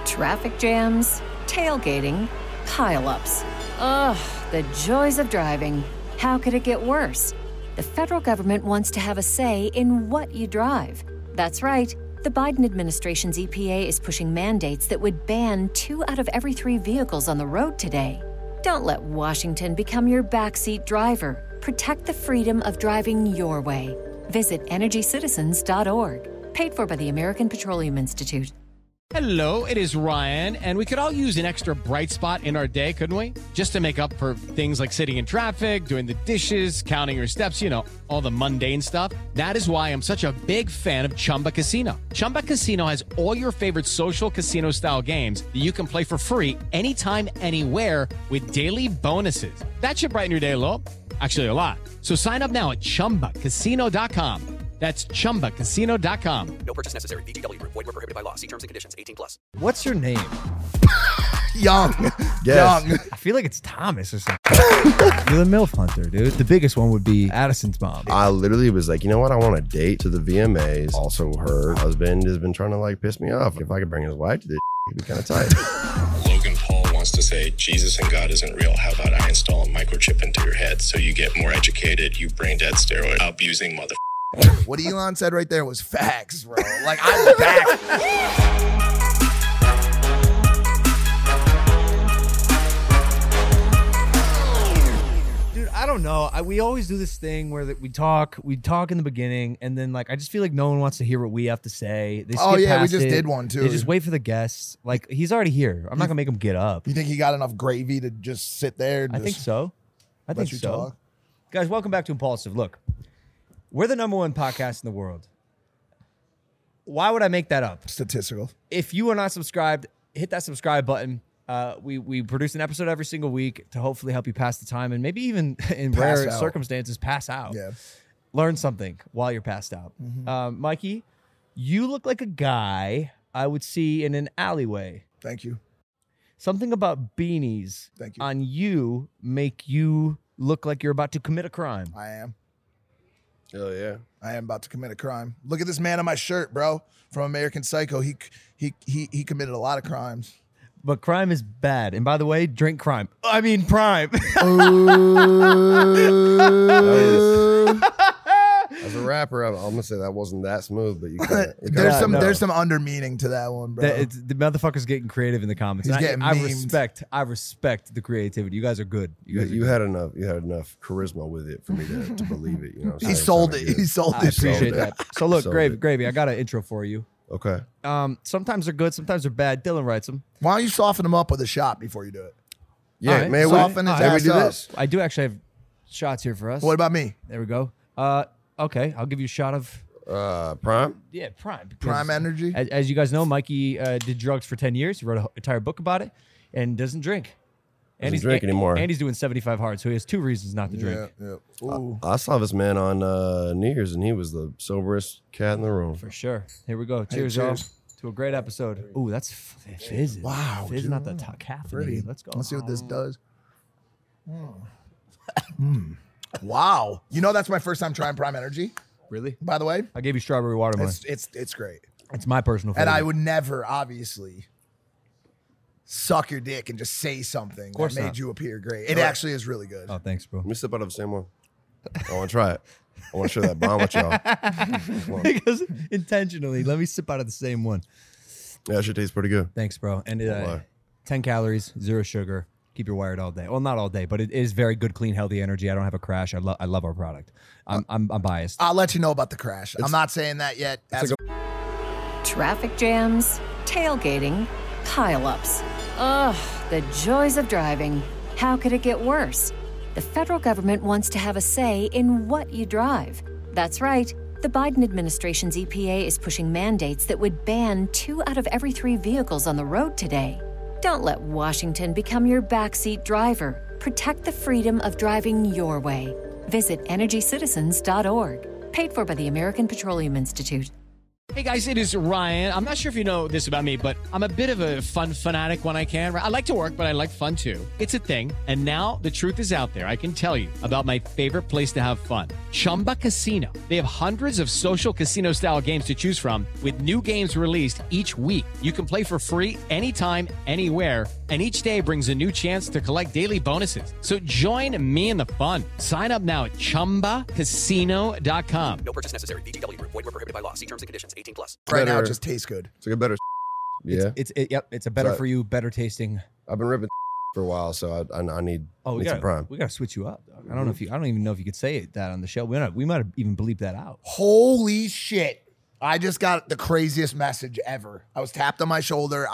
Traffic jams, tailgating, pile-ups. Ugh, the joys of driving. How could it get worse? The federal government wants to have a say in what you drive. That's right. The Biden administration's EPA is pushing mandates that would ban 2 out of every 3 vehicles on the road today. Don't let Washington become your backseat driver. Protect the freedom of driving your way. Visit EnergyCitizens.org. Paid for by the American Petroleum Institute. Hello, it is Ryan, and we could all use an extra bright spot in our day, couldn't we? Just to make up for things like sitting in traffic, doing the dishes, counting your steps, you know, all the mundane stuff. That is why I'm such a big fan of Chumba Casino. Chumba Casino has all your favorite social casino-style games that you can play for free anytime, anywhere with daily bonuses. That should brighten your day a little. Actually, a lot. So sign up now at ChumbaCasino.com. That's ChumbaCasino.com. No purchase necessary. VGW Group. Void where prohibited by law. See terms and conditions. 18+. What's your name? Young. Yes. Young. I feel like it's Thomas or something. You're the MILF hunter, dude. The biggest one would be Addison's mom. I literally was like, you know what? I want a date to the VMAs. Also, her husband has been trying to like piss me off. If I could bring his wife to this, it'd be kind of tight. Logan Paul wants to say Jesus and God isn't real. How about I install a microchip into your head so you get more educated, you brain dead steroid abusing mother. What Elon said right there was facts, bro. Like, I'm back. Dude, I don't know. We always do this thing where we talk in the beginning, and then like I just feel like no one wants to hear what we have to say. They skip We past just it. did one too. They just wait for the guests. Like he's already here. I'm not gonna make him get up. You think he got enough gravy to just sit there? And I think so. I think you so. talk? Guys, welcome back to Impulsive. Look, we're the #1 podcast in the world. Why would I make that up? Statistical. If you are not subscribed, hit that subscribe button. We produce an episode every single week to hopefully help you pass the time and maybe even in rare circumstances pass out. Yeah. Learn something while you're passed out. Mikey, you look like a guy I would see in an alleyway. Thank you. Something about beanies Thank you. on you make you look like you're about to commit a crime. I am. Hell yeah. I am about to commit a crime. Look at this man on my shirt, bro. From American Psycho. He committed a lot of crimes. But crime is bad. And by the way, drink crime. I mean prime. As a rapper, I'm gonna say that wasn't that smooth, but you can't. There's some under meaning to that one, bro. The motherfucker's getting creative in the comments. He's And getting I memed. respect the creativity. You guys are good. You had enough charisma with it for me to believe it. You know, He sold it. He sold I it. appreciate that. So look, Sold Gravy, it. I got an intro for you. Okay. Sometimes they're good, sometimes they're bad. Dylan writes them. Why don't you soften him up with a shot before you do it? Yeah, All right. man. Soften his May we ass do up. this? I do actually have shots here for us. What about me? There we go. Okay, I'll give you a shot of Prime. Prime. because Prime energy? As you guys know, Mikey did drugs for 10 years. He wrote an entire book about it and doesn't drink. Doesn't drink anymore. And he's doing 75 hard, so he has 2 reasons not to drink. Yeah. Ooh. I saw this man on New Year's, and he was the soberest cat in the room. For sure. Here we go. Hey, Cheers, y'all, cheers. to a great episode. Ooh, that's fizz. Wow, Fizz, dude. not the top caffeine. Pretty. Let's go. Let's see what this does. Wow. You know that's my first time trying Prime Energy, Really? by the way. I gave you strawberry watermelon. It's great. It's my personal favorite. And I would never, obviously, suck your dick and just say something that course made not. you appear great. It actually is really good. Oh, thanks, bro. Let me sip out of the same one. I want to try it. I want to share that bond with y'all. Because intentionally, let me sip out of the same one. Yeah, that shit tastes pretty good. Thanks, bro. And lie. 10 calories, 0 sugar. Keep your wired all day. Well, not all day, but it is very good, clean, healthy energy. I don't have a crash. I love our product. I'm biased. I'll let you know about the crash. I'm not saying that yet. Traffic jams, tailgating, pile-ups. Ugh, the joys of driving. How could it get worse? The federal government wants to have a say in what you drive. That's right. The Biden administration's EPA is pushing mandates that would ban 2 out of every 3 vehicles on the road today. Don't let Washington become your backseat driver. Protect the freedom of driving your way. Visit EnergyCitizens.org. Paid for by the American Petroleum Institute. Hey guys, it is Ryan. I'm not sure if you know this about me, but I'm a bit of a fun fanatic when I can. I like to work, but I like fun too. It's a thing. And now the truth is out there. I can tell you about my favorite place to have fun. Chumba Casino. They have hundreds of social casino style games to choose from with new games released each week. You can play for free anytime, anywhere. And each day brings a new chance to collect daily bonuses. So join me in the fun. Sign up now at ChumbaCasino.com. No purchase necessary. VGW Group. Void where prohibited by law. See terms and conditions. 18+. Right now, Better- it just tastes good. It's like a better. Yeah, It's a better for you, better tasting. I've been ripping for a while, so I need Oh, need some prime. we gotta switch you up, dog. I don't even know if you could say that on the show. We might have even bleeped that out. Holy shit. I just got the craziest message ever. I was tapped on my shoulder.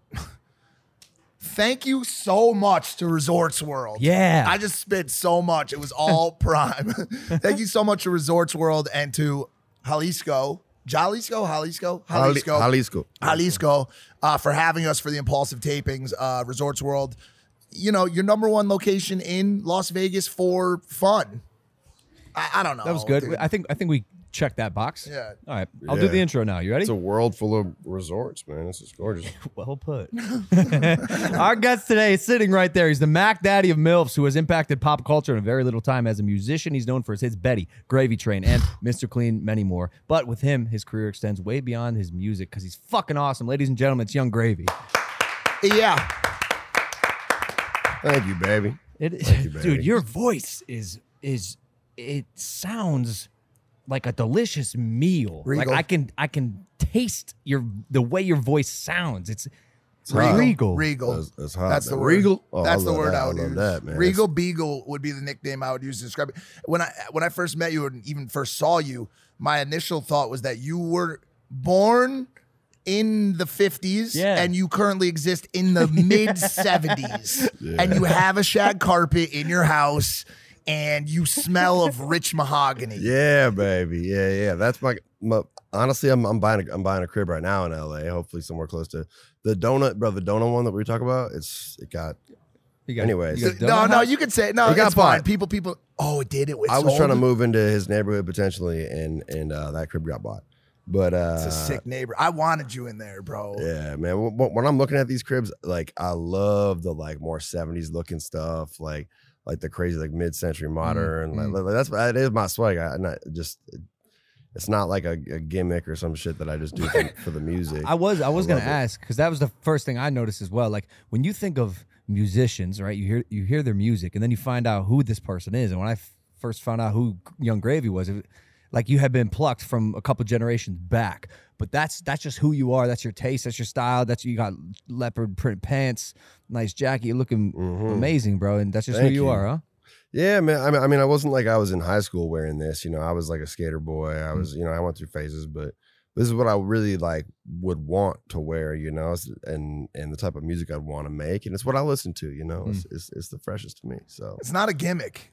Thank you so much to Resorts World. Yeah. I just spit so much. It was all prime. Thank you so much to Resorts World and to Jalisco for having us for the Impulsive tapings. Resorts World, you know, your number one location in Las Vegas for fun. I don't know. That was good. Dude. I think we checked that box. Yeah. All right. I'll do the intro now. You ready? It's a world full of resorts, man. This is gorgeous. Well put. Our guest today is sitting right there. He's the Mac Daddy of MILFs, who has impacted pop culture in a very little time. As a musician, he's known for his hits Betty, Gravy Train, and Mr. Clean, many more. But with him, his career extends way beyond his music because he's fucking awesome. Ladies and gentlemen, it's Young Gravy. Yeah. Thank you, baby. You, baby. dude, your voice it sounds like a delicious meal. Regal. Like I can taste the way your voice sounds. It's Regal. That's hot. That's the man. word. Regal. Oh, That's I the love word that. I would love use. that, man. Regal Beagle would be the nickname I would use to describe it. When I first met you and even first saw you, my initial thought was that you were born in the 50s and you currently exist in the mid 70s and you have a shag carpet in your house and you smell of rich mahogany. Yeah, baby. Yeah. That's my honestly, I'm buying a crib right now in LA. Hopefully somewhere close to the donut, bro. The donut one that we talk about. Anyways. No, you can say no. It got It's fine. bought. People. Oh, it did. It was. I was sold? trying to move into his neighborhood potentially, and that crib got bought. But It's a sick neighbor. I wanted you in there, bro. yeah, man. When I'm looking at these cribs, like I love the like more 70s looking stuff, like the crazy like mid-century modern. Like that is my swag. It's not like a gimmick or some shit that I just do for the music. I was gonna it. ask because that was the first thing I noticed as well. Like when you think of musicians, right? You hear their music and then you find out who this person is. And when I first found out who Young Gravy was, like you had been plucked from a couple generations back. But that's just who you are. That's your taste. That's your style. You got leopard print pants, nice jacket. You're looking amazing, bro. And that's just Thank who you you. are, huh? Yeah, man. I mean, I wasn't like I was in high school wearing this. You know, I was like a skater boy. I was, I went through phases, but this is what I really like would want to wear. You know, and the type of music I'd want to make, and it's what I listen to. You know, it's the freshest to me. So it's not a gimmick.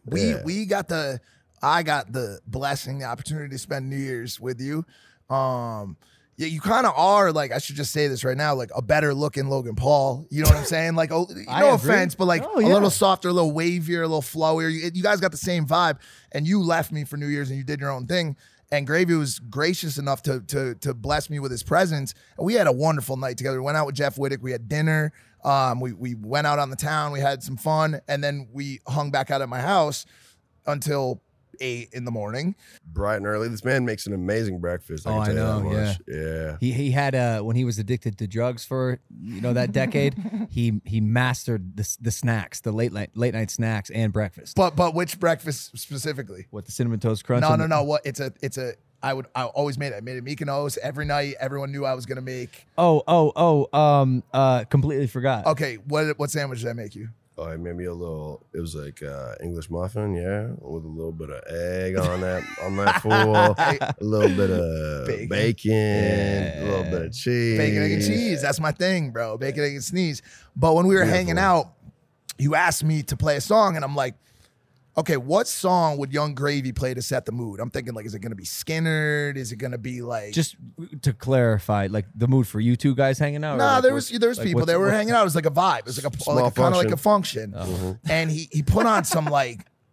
I got the blessing, the opportunity to spend New Year's with you. Yeah, you kind of are like, I should just say this right now, like a better looking Logan Paul. You know what I'm saying? Like, no offense, but like a little softer, a little wavier, a little flowier. You guys got the same vibe, and you left me for New Year's and you did your own thing. And Gravy was gracious enough to bless me with his presence. And we had a wonderful night together. We went out with Jeff Wittick. We had dinner. We went out on the town. We had some fun. And then we hung back out at my house until 8 in the morning. Bright and early. This man makes an amazing breakfast. I can tell you that much. Yeah. He had when he was addicted to drugs for that decade, he mastered the snacks, the late night snacks and breakfast. But which breakfast specifically? What, the Cinnamon Toast Crunch? No. What I always made it. I made it Mykonos every night. Everyone knew I was gonna make. Completely forgot. Okay, what sandwich did I make you? Oh, it made me it was like English muffin, with a little bit of egg on that fool, a little bit of bacon, a little bit of cheese. Bacon, egg, and cheese. That's my thing, bro. Bacon, egg, and sneeze. But when we were hanging out, you asked me to play a song, and I'm like, okay, what song would Young Gravy play to set the mood? I'm thinking, like, is it going to be Skinner? Is it going to be like... Just to clarify, like the mood for you two guys hanging out? No, there was people. They were hanging out. It was like a vibe. It was like kind of like a function. And he put on some like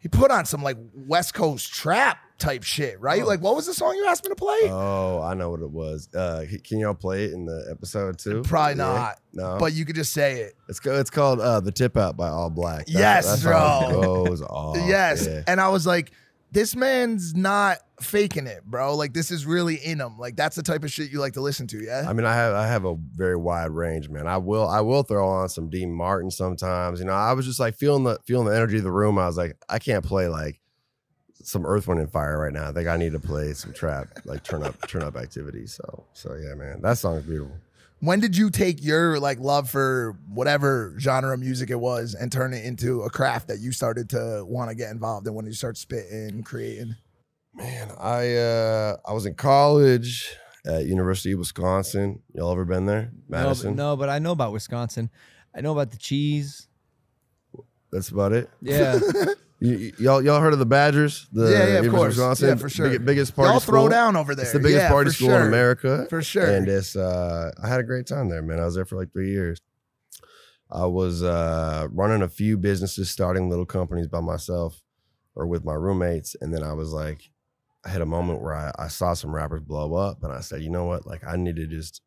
he put on some like West Coast trap type shit, right? Like, what was the song you asked me to play? Oh, I know what it was. Can y'all play it in the episode too? Probably not. No, but you could just say it. It's called "The Tip Out" by All Black. Yes, how bro. it goes off. Yes, Yeah. and I was like, this man's not faking it, bro. Like, this is really in him. Like, that's the type of shit you like to listen to, yeah? I mean, I have a very wide range, man. I will throw on some Dean Martin sometimes. You know, I was just like feeling the energy of the room. I was like, I can't play like some Earth, Wind, and Fire right now. I think I need to play some trap, like turn up activity. So yeah, man, that song is beautiful. When did you take your like love for whatever genre of music it was and turn it into a craft that you started to want to get involved in? When you start spitting, creating? Man, I was in college at University of Wisconsin. Y'all ever been there? Madison? No, but I know about Wisconsin. I know about the cheese. That's about it. Yeah. Y'all heard of the Badgers? Yeah, of University course. Wisconsin? Yeah, for sure. Biggest party Y'all school. throw down over there. It's the biggest Yeah, party for school sure. in America. For sure. And it's I had a great time there, man. I was there for like 3 years. I was running a few businesses, starting little companies by myself or with my roommates. And then I was like, I had a moment where I saw some rappers blow up and I said, you know what? Like I need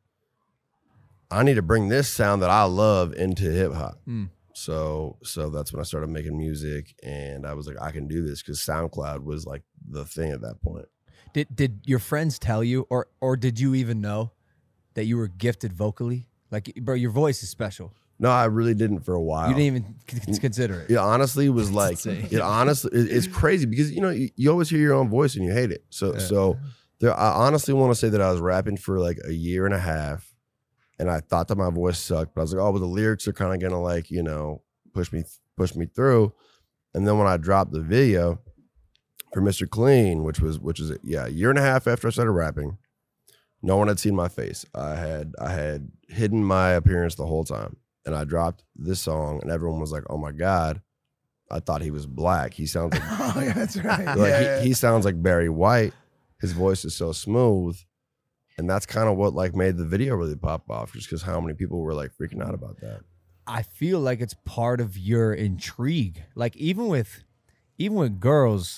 to bring this sound that I love into hip hop. So that's when I started making music, and I was like, I can do this, because SoundCloud was like the thing at that point. Did your friends tell you, or did you even know that you were gifted vocally? Like, bro, your voice is special. No, I really didn't for a while. You didn't even consider it. It honestly was like, it's crazy because, you know, you always hear your own voice and you hate it. So there, I honestly want to say that I was rapping for like a year and a half, and I thought that my voice sucked, but I was like, oh, but the lyrics are kind of gonna like, you know, push me through. And then when I dropped the video for Mr. Clean, which is a year and a half after I started rapping, no one had seen my face. I had hidden my appearance the whole time. And I dropped this song, and everyone was like, oh my God, I thought he was black. He sounds like, Oh, yeah, that's right. like he sounds like Barry White. His voice is so smooth. And that's kind of what like made the video really pop off, just because how many people were like freaking out about that. I feel like it's part of your intrigue. Like even with girls,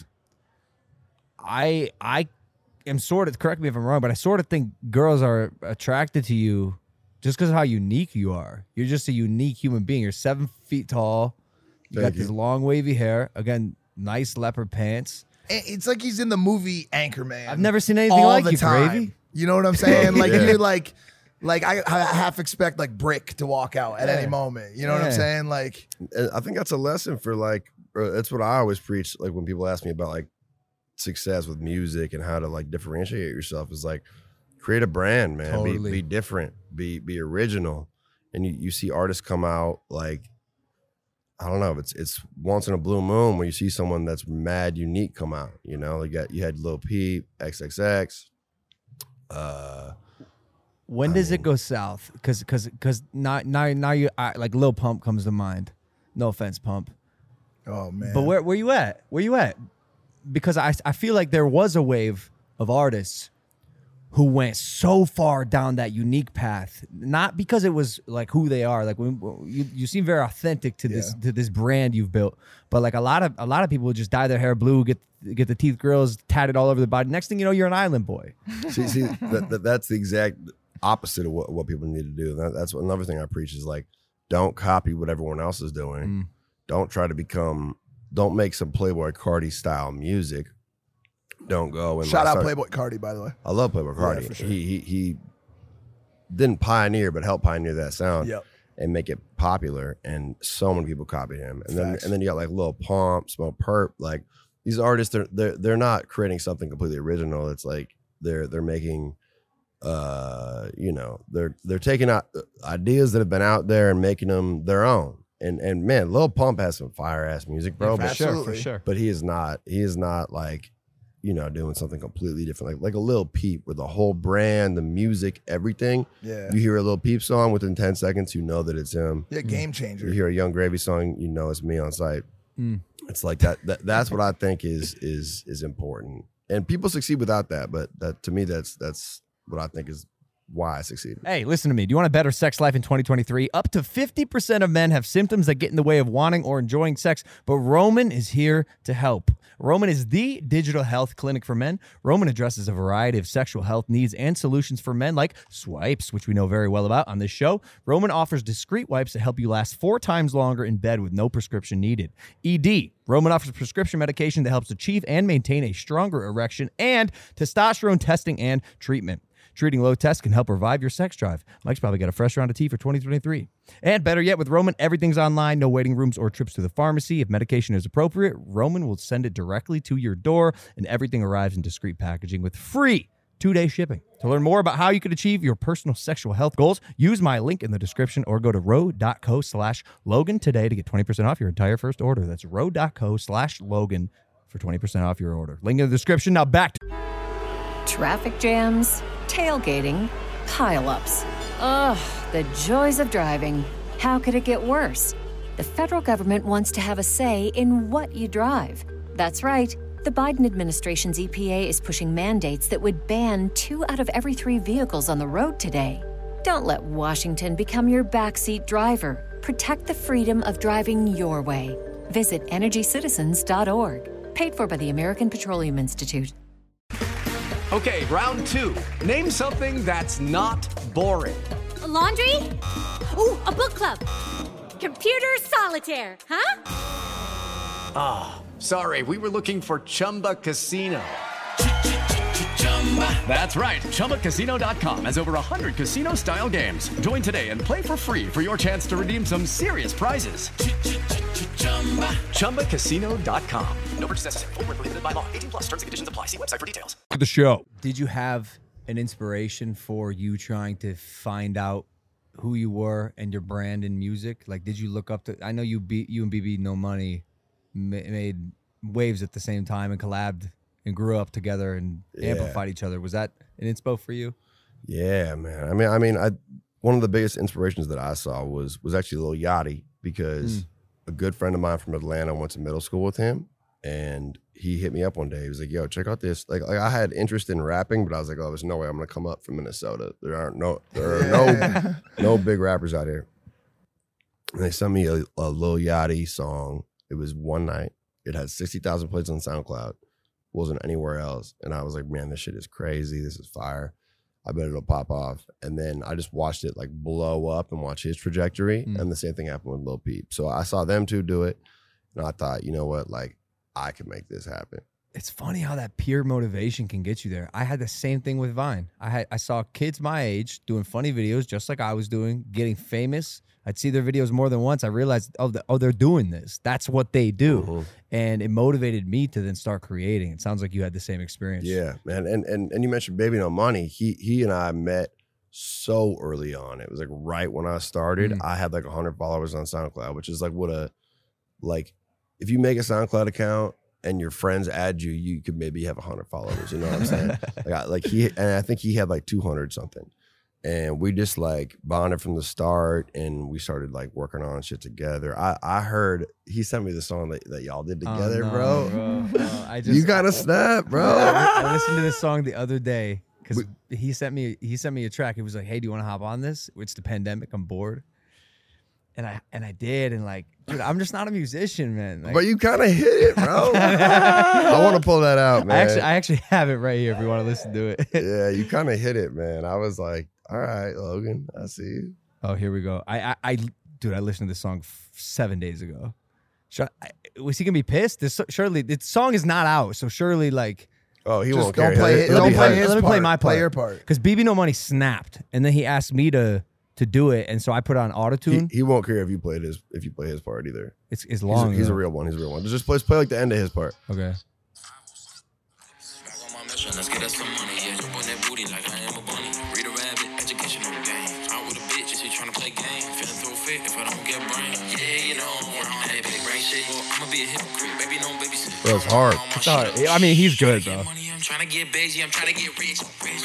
I am sort of, correct me if I'm wrong, but I sort of think girls are attracted to you just because of how unique you are. You're just a unique human being. You're 7 feet tall. You got this long wavy hair. Again, nice leopard pants. It's like he's in the movie Anchorman. I've never seen anything all like the you, time. Gravy. You know what I'm saying? Like Yeah. you're like I half expect like Brick to walk out at any moment. You know what I'm Yeah. saying? Like, And I think that's a lesson for like, that's what I always preach. Like when people ask me about like success with music and how to like differentiate yourself, is like create a brand, man. Totally. Be different, be original. And you see artists come out like, I don't know, it's once in a blue moon when you see someone that's mad unique come out. You know, you had Lil Peep, XXX. When does it go south? Because now you like Lil Pump comes to mind. No offense, Pump. oh man. But where you at? Where you at? Because I feel like there was a wave of artists who went so far down that unique path, not because it was like who they are. Like you seem very authentic to this brand you've built, but like a lot of people just dye their hair blue, get the teeth grills tatted all over the body. Next thing you know, you're an island boy. See, that's the exact opposite of what people need to do. That's another thing I preach is like, don't copy what everyone else is doing. Don't try to don't make some Playboy Cardi style music. Don't go and Shout out Playboy Cardi, by the way. I love Playboy Cardi. for sure. He didn't pioneer, but helped pioneer that sound Yep. and make it popular. And so many people copied him. And Facts. then you got like Lil Pump, Smoke Perp. Like these artists, they're not creating something completely original. It's like they're making, you know, they're taking out ideas that have been out there and making them their own. And man, Lil Pump has some fire ass music, bro. for but sure, for sure. but he is not like, you know, doing something completely different, like a Lil Peep, where the whole brand, the music, everything. Yeah. You hear a Lil Peep song, within 10 seconds, you know that it's him. Yeah, game changer. You hear a Young Gravy song, you know it's me on site. It's like that's what I think is important. And people succeed without that, but that to me, that's what I think is why I succeeded. Hey, listen to me. Do you want a better sex life in 2023? Up to 50% of men have symptoms that get in the way of wanting or enjoying sex, but Roman is here to help. Roman is the digital health clinic for men. Roman addresses a variety of sexual health needs and solutions for men like swipes, which we know very well about on this show. Roman offers discreet wipes that help you last 4 times longer in bed with no prescription needed. ED. Roman offers prescription medication that helps achieve and maintain a stronger erection, and testosterone testing and treatment. Treating low tests can help revive your sex drive. Mike's probably got a fresh round of tea for 2023. And better yet, with Roman, everything's online, no waiting rooms or trips to the pharmacy. If medication is appropriate, Roman will send it directly to your door, and everything arrives in discreet packaging with free 2-day shipping. To learn more about how you can achieve your personal sexual health goals, use my link in the description or go to ro.co/Logan today to get 20% off your entire first order. That's ro.co/Logan for 20% off your order. Link in the description. Now back to Traffic jams, tailgating, pileups. Ugh, the joys of driving. How could it get worse? The federal government wants to have a say in what you drive. That's right. The Biden administration's EPA is pushing mandates that would ban 2 out of every 3 vehicles on the road today. Don't let Washington become your backseat driver. Protect the freedom of driving your way. Visit EnergyCitizens.org. Paid for by the American Petroleum Institute. Okay, round 2. Name something that's not boring. A laundry? Ooh, a book club. Computer solitaire, huh? Ah, sorry, we were looking for Chumba Casino. That's right, ChumbaCasino.com has over 100 casino-style games. Join today and play for free for your chance to redeem some serious prizes. ChumbaCasino.com. No purchase necessary. Void where prohibited by law. 18+ terms and conditions apply. See website for details. the show. Did you have an inspiration for you trying to find out who you were and your brand in music? Like, did you look up to? I know you and BB No Money made waves at the same time and collabed and grew up together and amplified each other. Was that an inspo for you? Yeah, man. I mean, one of the biggest inspirations that I saw was actually Lil Yachty, because a good friend of mine from Atlanta went to middle school with him, and he hit me up one day. He was like, "Yo, check out this." Like I had interest in rapping, but I was like, "Oh, there's no way I'm gonna come up from Minnesota. There are no big rappers out here." And they sent me a Lil Yachty song. It was one night. It had 60,000 plays on SoundCloud. Wasn't anywhere else. And I was like, man, this shit is crazy. This is fire. I bet it'll pop off. And then I just watched it like blow up and watch his trajectory. And the same thing happened with Lil Peep. So I saw them two do it. And I thought, you know what? Like, I can make this happen. It's funny how that peer motivation can get you there. I had the same thing with Vine. I saw kids my age doing funny videos just like I was doing, getting famous. I'd see their videos more than once. I realized, they're doing this. That's what they do. And it motivated me to then start creating. It sounds like you had the same experience. Yeah, man. And you mentioned Baby No Money. He and I met so early on. It was like right when I started. I had like 100 followers on SoundCloud, which is like if you make a SoundCloud account and your friends add you, you could maybe have 100 followers. You know what I'm saying? I think he had like 200 something. And we just like bonded from the start, and we started like working on shit together. I heard he sent me the song that y'all did together, bro. You gotta snap, bro. I listened to this song the other day because he sent me a track. He was like, "Hey, do you want to hop on this? It's the pandemic. I'm bored." And I did, and like, dude, I'm just not a musician, man. Like, but you kind of hit it, bro. I want to pull that out, man. I actually have it right here if you want to listen to it. Yeah, you kind of hit it, man. I was like, all right, Logan, I see you. Oh, here we go. Dude, I listened to this song 7 days ago. Was he gonna be pissed? Surely the song is not out, so surely like. Oh, he just won't don't care. play it. Don't play his Let me part. play my part. Play your part. Because BB No Money snapped, and then he asked me to do it, and so I put on autotune. He won't care if you play his part either. It's long. He's a real one. He's a real one. Just play like the end of his part. Okay. Let's get us some money, yeah. Jump on that booty like I am a bunny. Read a rabbit, education on the game. Out with a bitch, is he trying to play game? Finna throw a fit if I don't get brain. Yeah, you know, I'm on that big brain shit. Well, I'ma be a hypocrite, baby, don't babysit. Bro, it's hard. It's hard. I mean, he's good, bro. I'm trying to get busy, I'm trying to get rich.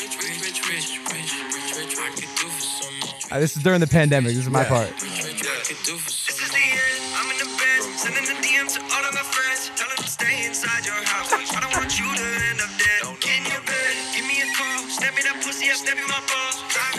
I could do for some more. This is during the pandemic. This is my part. This is the end, I'm in the bed, sending the DMs to all of my friends. Tell them to stay inside your house. I don't want you to end up dead. Get in your bed, give me a call. Snap me that pussy, I snap you my balls.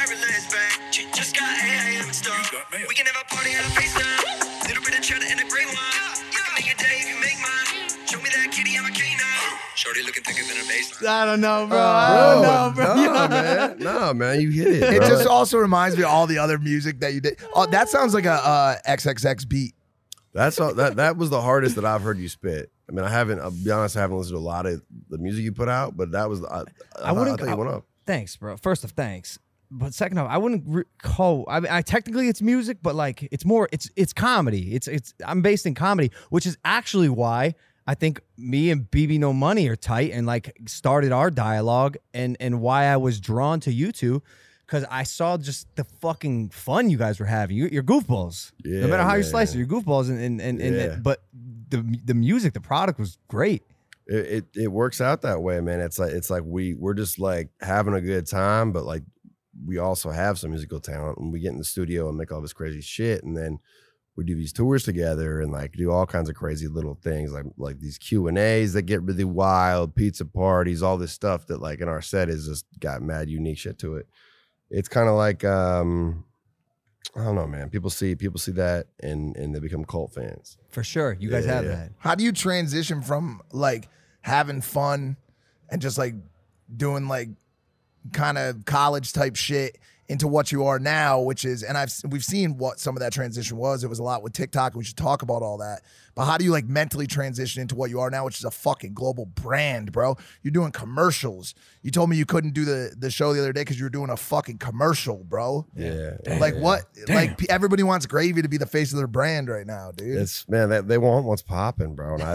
relax, back. Just got 8 a.m. and stuff. We can have a party on FaceTime. Little bit of cheddar and a great wine. I can make your day if you make mine. Show me that kitty, I'm a canine. Shorty looking thicker than a baseline. I don't know, bro. I don't know, bro. No, man. No, man. You hit it, bro. It just also reminds me of all the other music that you did. Oh, that sounds like a XXX beat. That's all. That was the hardest that I've heard you spit. I mean, I'll be honest, I haven't listened to a lot of the music you put out, but that was, I think it went up. Thanks, bro. First off, thanks. But second off, I wouldn't call. I mean, technically it's music, but like it's more. It's comedy. I'm based in comedy, which is actually why I think me and BB No Money are tight and like started our dialogue and why I was drawn to you two. Because I saw just the fucking fun you guys were having. You're goofballs. Yeah, no matter how you man. slice it, you're goofballs. But the music, the product was great. It works out that way, man. It's like we're just like having a good time, but like we also have some musical talent, and we get in the studio and make all this crazy shit, and then we do these tours together and like do all kinds of crazy little things, like these Q&As that get really wild, pizza parties, all this stuff that like in our set is just got mad unique shit to it. It's kind of like I don't know, man. People see that and they become cult fans. For sure. You guys have that. How do you transition from like having fun and just like doing like kind of college type shit into what you are now, which is, and we've seen what some of that transition was. It was a lot with TikTok. We should talk about all that. But how do you like mentally transition into what you are now, which is a fucking global brand, bro? You're doing commercials. You told me you couldn't do the show the other day because you were doing a fucking commercial, bro. Yeah. Like what? Damn. Like everybody wants Gravy to be the face of their brand right now, dude. It's man, they want what's popping, bro. And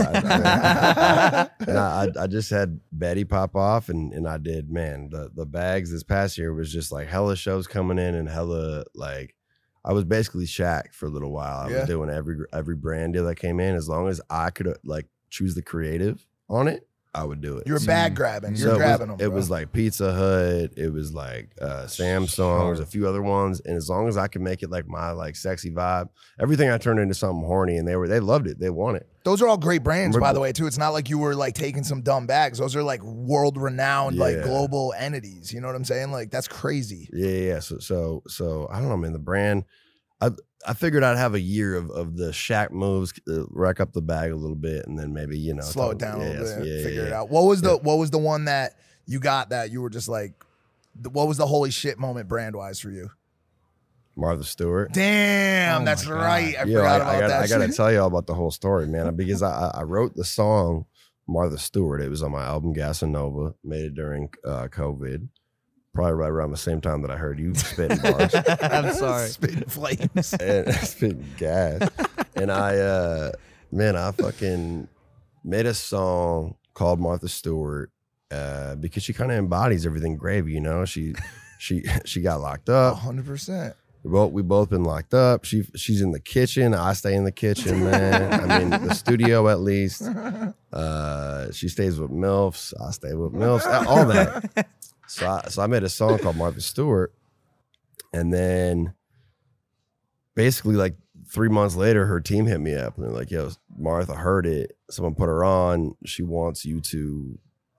I just had Betty pop off, and I did, man. The bags this past year was just like hella shows coming in and hella like. I was basically Shaq for a little while. I was doing every brand deal that came in. As long as I could like choose the creative on it, I would do it. You're bag grabbing. You're so grabbing them. It was like Pizza Hut. It was like Samsung. There's a few other ones. And as long as I could make it like my like sexy vibe, everything I turned into something horny, and they loved it. They want it. Those are all great brands, by the way, too. It's not like you were like taking some dumb bags. Those are like world renowned, like global entities. You know what I'm saying? Like that's crazy. Yeah. So I don't know, man. The brand, I figured I'd have a year of the Shaq moves, rack up the bag a little bit, and then maybe slow it down a little bit, figure it out. What was the one that you got that you were just like, what was the holy shit moment brand wise for you? Martha Stewart. Damn, that's right. I forgot about that. I gotta tell you all about the whole story, man, because I wrote the song Martha Stewart. It was on my album Gasanova. Made it during COVID. Probably right around the same time that I heard you spitting bars. I'm sorry. Spitting flames. And spitting gas. And I fucking made a song called Martha Stewart because she kind of embodies everything Gravy, you know? She got locked up. 100%. We both been locked up. She's in the kitchen. I stay in the kitchen, man. I mean, the studio at least. She stays with MILFs. I stay with MILFs. All that. So I made a song called Martha Stewart, and then basically like 3 months later, her team hit me up and they're like, "Yo, Martha heard it. Someone put her on. She wants you to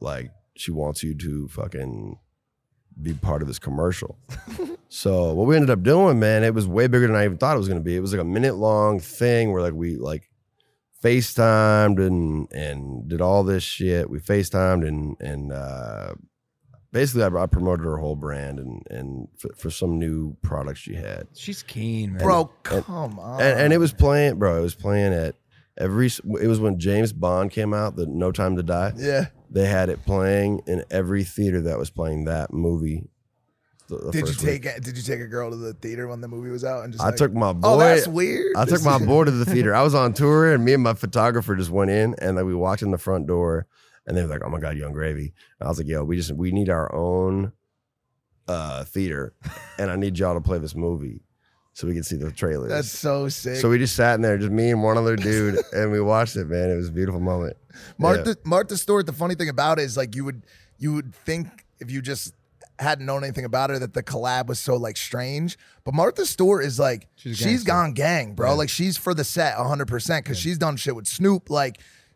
fucking be part of this commercial." So what we ended up doing, man, it was way bigger than I even thought it was going to be. It was like a minute-long thing where like we like FaceTimed and did all this shit. We FaceTimed and basically, I promoted her whole brand and for some new products she had. She's keen, man. Bro, come on. And it was playing, bro. It was playing at every. It was when James Bond came out, the No Time to Die. Yeah. They had it playing in every theater that was playing that movie. Did you take a girl to the theater when the movie was out? And just I took my boy. Oh, that's weird. I took my boy to the theater. I was on tour, and me and my photographer just went in, and like we walked in the front door. And they were like, "Oh my God, Young Gravy." And I was like, "Yo, we need our own theater, and I need y'all to play this movie so we can see the trailers." That's so sick. So we just sat in there, just me and one other dude, and we watched it, man. It was a beautiful moment. Martha Stewart, the funny thing about it is like you would think if you just hadn't known anything about her that the collab was so like strange. But Martha Stewart is like, she's gone gang, bro. Yeah. Like she's for the set 100% because she's done shit with Snoop. Like,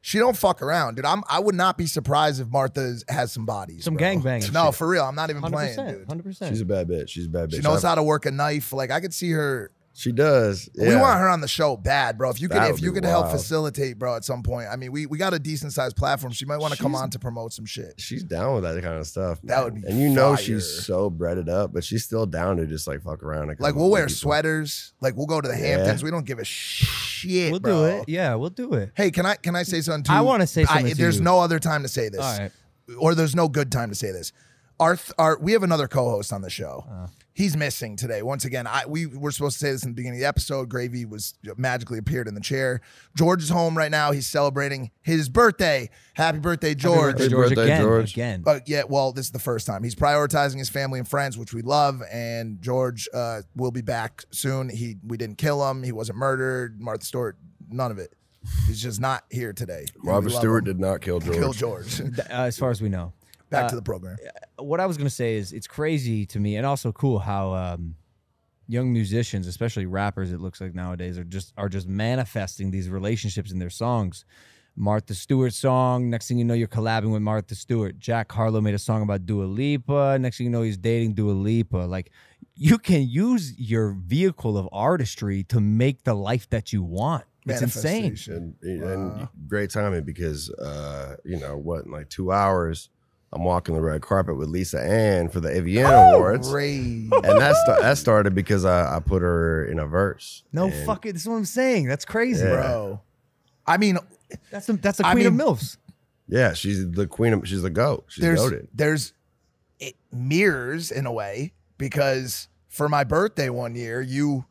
She don't fuck around, dude. I would not be surprised if Martha has some bodies. Some bro. gangbanging No, shit. for real. I'm not even 100%, playing, dude. 100%. She's a bad bitch. She's a bad bitch. She knows how to work a knife. Like I could see her. She does. We Yeah. want her on the show bad, bro. If you That could, would if you be could help wild. facilitate, bro, at some point. I mean, we got a decent sized platform. She might want to come She's- on to promote some shit. She's down with that kind of stuff. That man. would be And you know fire. she's so breaded up, but she's still down to just like fuck around. And Like come we'll with wear people. sweaters. Like we'll go to the Hamptons. We don't give a shit. We'll bro. do it. Yeah, we'll do it. Hey, can I say something too? I wanna say something to There's you. no other time to say this. All right. Or there's no good time to say this. We have another co-host on the show. He's missing today. Once again, we were supposed to say this in the beginning of the episode. Gravy was magically appeared in the chair. George is home right now. He's celebrating his birthday. Happy birthday, George. Happy birthday, George. Birthday, George. Again. But yeah, well, this is the first time. He's prioritizing his family and friends, which we love. And George will be back soon. We didn't kill him. He wasn't murdered. Martha Stewart, none of it. He's just not here today. Martha We love Stewart him. did not kill George. Kill George. As far as we know. Back to the program. What I was gonna say is it's crazy to me, and also cool how young musicians, especially rappers, it looks like nowadays, are just manifesting these relationships in their songs. Martha Stewart song. Next thing you know, you're collabing with Martha Stewart. Jack Harlow made a song about Dua Lipa. Next thing you know, he's dating Dua Lipa. Like, you can use your vehicle of artistry to make the life that you want. It's insane. Manifestation. And great timing because, in like 2 hours, I'm walking the red carpet with Lisa Ann for the Avian Awards. Great. And that started because I put her in a verse. No And fucking. That's what I'm saying. That's crazy, Yeah. Bro. I mean, That's the queen of MILFs. Yeah, she's the queen. She's the GOAT. She's goated. It mirrors in a way because for my birthday one year, you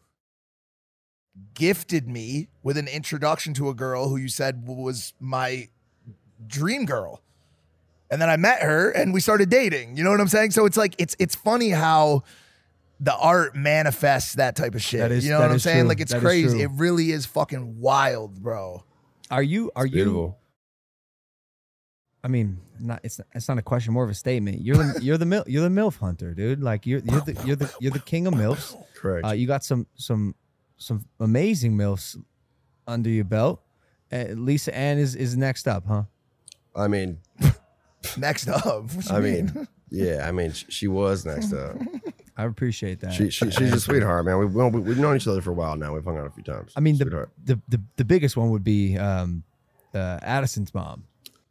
gifted me with an introduction to a girl who you said was my dream girl. And then I met her and we started dating. You know what I'm saying? So it's like it's funny how the art manifests that type of shit. That is- you know that what I'm is saying? true. Like it's That is crazy. true. It really is fucking wild, bro. Are you? Beautiful. I mean, it's not a question, more of a statement. You're the MILF hunter, dude. Like you're the king of MILFs. Correct. You got some amazing MILFs under your belt. Lisa Ann is next up, huh? I mean, Next up. What you I mean, yeah. I mean, she was next up. I appreciate that. She's a sweetheart, man. We've known each other for a while now. We've hung out a few times. I mean, Sweetheart. the biggest one would be Addison's mom.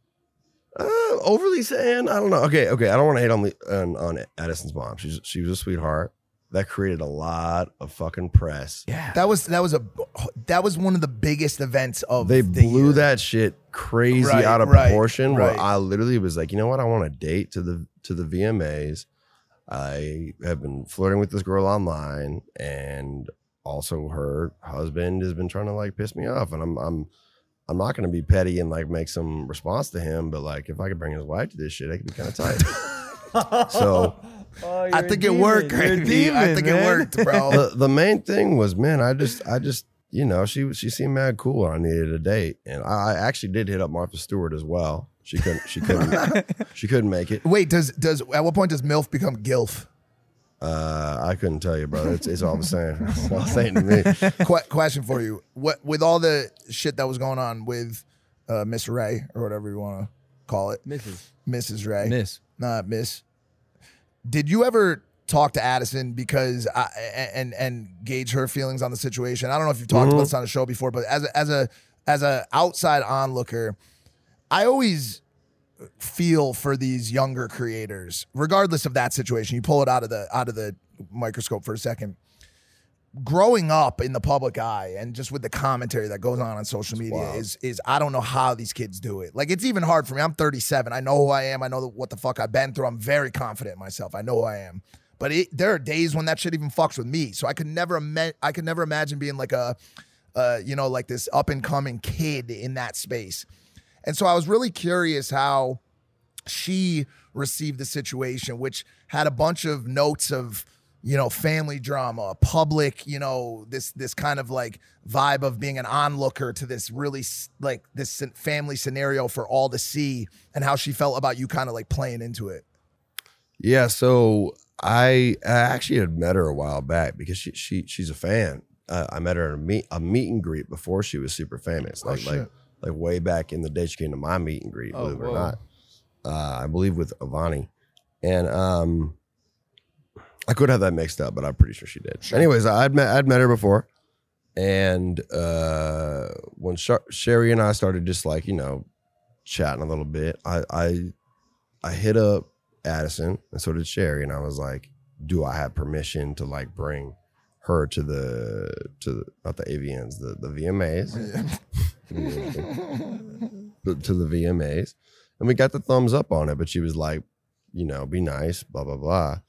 Overly saying, I don't know. Okay. I don't want to hate on Addison's mom. She was a sweetheart. That created a lot of fucking press. Yeah, That was one of the biggest events of They the blew year. that shit crazy Right, out of right, proportion. Where right. I literally was like, you know what? I want a date to the VMAs. I have been flirting with this girl online, and also her husband has been trying to like piss me off, and I'm not gonna be petty and like make some response to him, but like if I could bring his wife to this shit, it could be kind of tight. So I think it worked, Gravy. I think it worked, bro. the main thing was, man, I just she seemed mad cool and I needed a date, and I actually did hit up Martha Stewart as well. She couldn't make it. Wait, does at what point does MILF become GILF? I couldn't tell you, brother. It's all the same. It's all the same to me. Question for you: What with all the shit that was going on with Miss Ray or whatever you want to call it, Mrs. Ray, not Miss. Did you ever talk to Addison and gauge her feelings on the situation? I don't know if you've talked about this on the show before, but as a outside onlooker, I always feel for these younger creators, regardless of that situation. You pull it out of the microscope for a second. Growing up in the public eye and just with the commentary that goes on social media is I don't know how these kids do it. Like, it's even hard for me. I'm 37. I know who I am. I know what the fuck I've been through. I'm very confident in myself. I know who I am. But there are days when that shit even fucks with me. So I could never imagine being like like this up and coming kid in that space. And so I was really curious how she received the situation, which had a bunch of notes of, family drama, public, this kind of like vibe of being an onlooker to this really like this family scenario for all to see, and how she felt about you kind of like playing into it. Yeah, so I actually had met her a while back because she's a fan. I met her at a meet and greet before she was super famous. like way back in the day. She came to my meet and greet, believe it or not. I believe with Avani. And I could have that mixed up, but I'm pretty sure she did. Sure. Anyways, I'd met her before. And when Sherry and I started just like, you know, chatting a little bit, I hit up Addison, and so did Sherry, and I was like, do I have permission to like bring her to the not the AVNs, the VMAs, to the VMAs, and we got the thumbs up on it. But she was like, you know, be nice, blah blah blah.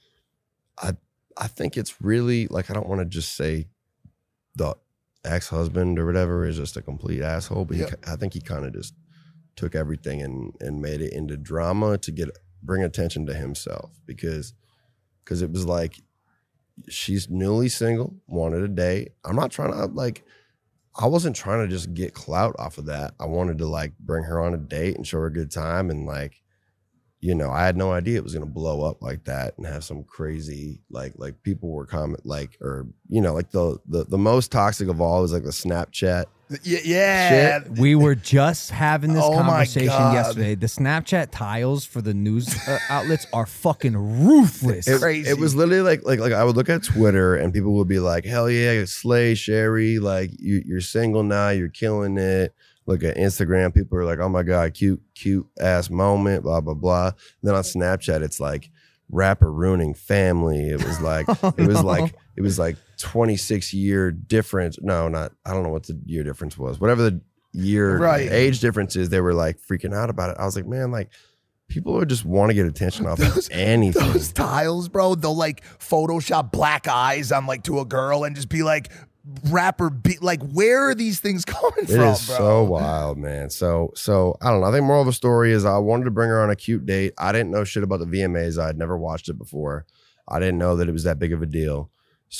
I think it's really like, I don't want to just say the ex-husband or whatever is just a complete asshole, but I think he kind of just took everything and made it into drama to bring attention to himself, because it was like, she's newly single, wanted a date. I'm not trying to like, I wasn't trying to just get clout off of that. I wanted to like bring her on a date and show her a good time. And like, you know, I had no idea it was going to blow up like that and have some crazy, like people were comment, like, or, you know, like the most toxic of all is like the Snapchat. Yeah. Shit. We were just having this conversation yesterday. The Snapchat tiles for the news outlets are fucking ruthless. Crazy. It was literally like I would look at Twitter and people would be like, hell yeah, slay Sherry. Like you're single now, you're killing it. Look at Instagram, people are like, oh my God, cute ass moment, blah, blah, blah. And then on Snapchat, it's like rapper ruining family. It was like, it was like 26-year difference. No, not, I don't know what the year difference was. Whatever the year age difference is, they were like freaking out about it. I was like, man, like people would just want to get attention off of anything. Those tiles, bro, they'll like Photoshop black eyes on like to a girl and just be like, rapper beat, like where are these things coming from, bro? It is so wild, man. So I don't know. I think moral of the story is I wanted to bring her on a cute date. I didn't know shit about the VMAs. I had never watched it before. I didn't know that it was that big of a deal.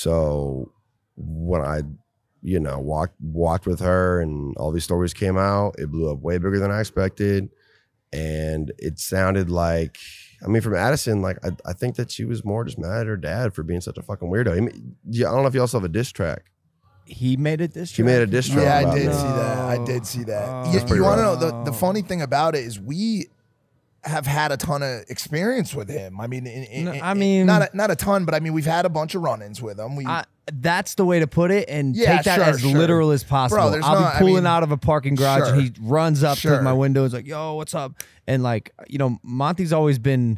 So when I, you know, walked with her and all these stories came out, it blew up way bigger than I expected. And it sounded like, I mean, from Addison, like I think that she was more just mad at her dad for being such a fucking weirdo. I mean, I don't know if you also have a diss track. He made a diss track? He made a diss track. Yeah, I did see that. You want to know, the funny thing about it is we have had a ton of experience with him. I mean, not a ton, but I mean, we've had a bunch of run-ins with him. That's the way to put it, and take that as literal as possible. Bro, I'll be pulling out of a parking garage, and he runs up to my window and is like, yo, what's up? And like, you know, Monty's always been,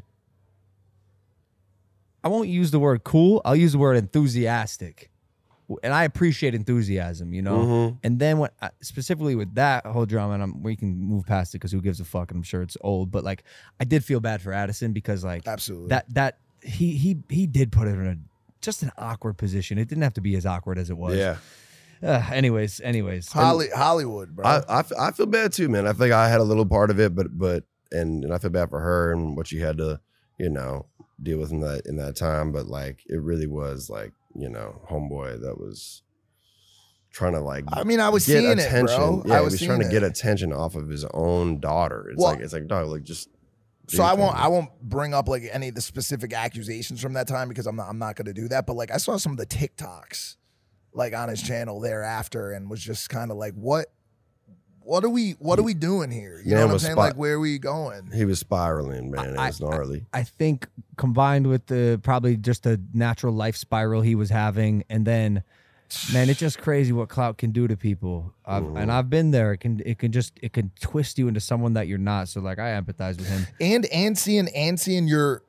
I won't use the word cool, I'll use the word enthusiastic. And I appreciate enthusiasm, you know? Mm-hmm. And then specifically with that whole drama, and we can move past it because who gives a fuck, and I'm sure it's old, but like, I did feel bad for Addison because like, absolutely, that he did put it in just an awkward position. It didn't have to be as awkward as it was. Yeah. Anyways. Hollywood, bro. I feel bad too, man. I think I had a little part of it, but I feel bad for her and what she had to, you know, deal with in that time. But like, it really was like, you know, homeboy that was trying to like, I mean, I was seeing attention. It, bro. Yeah, he was trying to get attention off of his own daughter. It's like, dog, like just. So I won't bring up like any of the specific accusations from that time because I'm not going to do that. But like, I saw some of the TikToks like on his channel thereafter and was just kind of like, what are we doing here? You know what I'm saying? Like, where are we going? He was spiraling, man. It was gnarly. I think combined with probably just a natural life spiral he was having, and then, man, it's just crazy what clout can do to people. And I've been there. It can twist you into someone that you're not. So like, I empathize with him. And seeing you're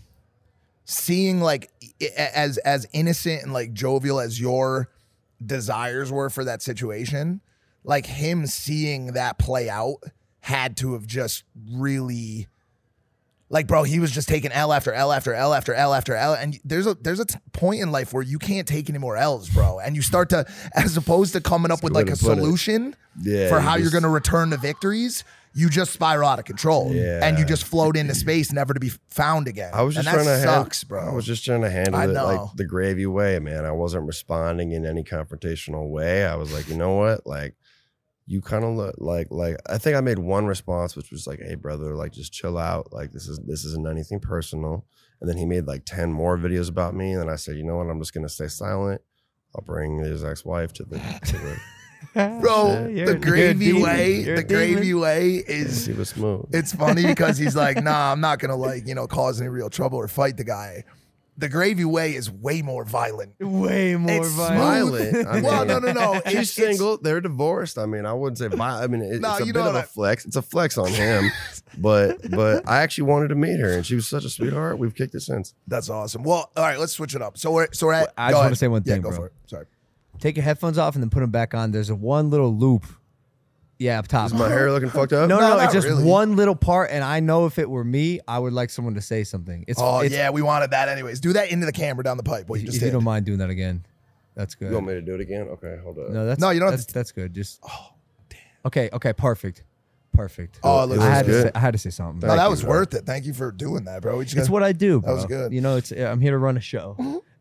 seeing like as innocent and like jovial as your desires were for that situation. Like him seeing that play out had to have just really, like, bro, he was just taking L after L after L after L after L. And there's a point in life where you can't take any more L's, bro. And you start to, as opposed to coming up with like a solution for how you're going to return to victories, you just spiral out of control. Yeah. And you just float into space, never to be found again. I was just trying to sucks, bro. I was just trying to handle it like the gravy way, man. I wasn't responding in any confrontational way. I was like, you know what? Like, you kind of look like I think I made one response, which was like, hey, brother, like, just chill out. Like, this isn't anything personal. And then he made like 10 more videos about me. And then I said, you know what? I'm just going to stay silent. I'll bring his ex-wife to the Bro, You're the gravy demon. way, You're the a demon. gravy way is He was smooth. it's funny because he's like, nah, I'm not gonna like, cause any real trouble or fight the guy. The gravy way is way more violent. Way more It's Violent. smooth. I mean, Well, no. She's single. They're divorced. I mean, I wouldn't say violent. I mean, it's No, a you bit know of a what flex. It's a flex on him. but I actually wanted to meet her, and she was such a sweetheart. We've kicked it since. That's awesome. Well, all right, let's switch it up. So we're at. I just go want ahead. to say one thing, Yeah, go bro. for it. Sorry. Take your headphones off and then put them back on. There's a one little loop. Yeah, up top. Is my hair looking fucked up? No, not it's just really. one little part, and I know if it were me, I would like someone to say something. It's Yeah, we wanted that anyways. Do that into the camera down the pipe. What you If just you did. don't mind doing that again, that's good. You want me to do it again? Okay, hold up. No, that's No, you don't have That's good. Just okay, perfect. Oh, it looks I had good. to say, I had to say something. No, that you, was bro. worth it. Thank you for doing that, bro. We just It's gotta- what I do, bro. was good. I'm here to run a show.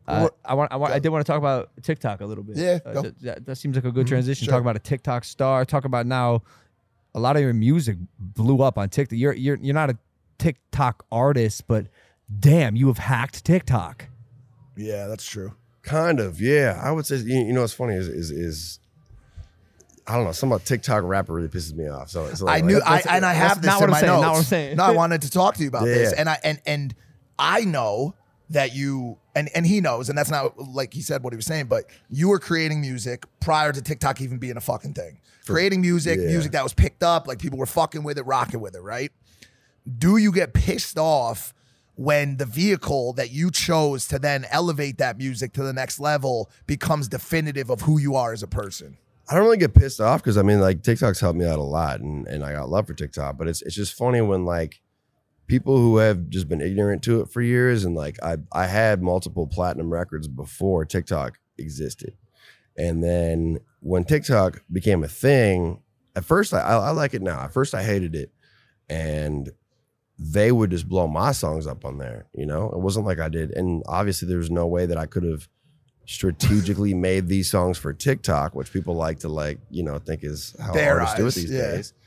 I did want to talk about TikTok a little bit. Yeah, go. That seems like a good transition. Sure. Talk about a TikTok star. Talk about now, a lot of your music blew up on TikTok. You're not a TikTok artist, but damn, you have hacked TikTok. Yeah, that's true. Kind of, yeah. I would say, you know what's funny is I don't know, some about TikTok rapper really pisses me off. So I knew, I have this not in what my I'm saying, notes. not what I'm saying. No, I wanted to talk to you about Yeah. this, and I know that you and he knows, and that's not like he said what he was saying, but you were creating music prior to TikTok even being a fucking thing. Creating music, yeah. music that was picked up, like people were fucking with it, rocking with it, right? Do you get pissed off when the vehicle that you chose to then elevate that music to the next level becomes definitive of who you are as a person? I don't really get pissed off because I mean, like, TikTok's helped me out a lot, and I got love for TikTok. But it's just funny when like people who have just been ignorant to it for years, and like I had multiple platinum records before TikTok existed, and then when TikTok became a thing, at first I like it now. At first I hated it, and they would just blow my songs up on there. You know, it wasn't like I did, and obviously there was no way that I could have strategically made these songs for TikTok, which people like to think is how Their artists do it eyes, these yeah. days.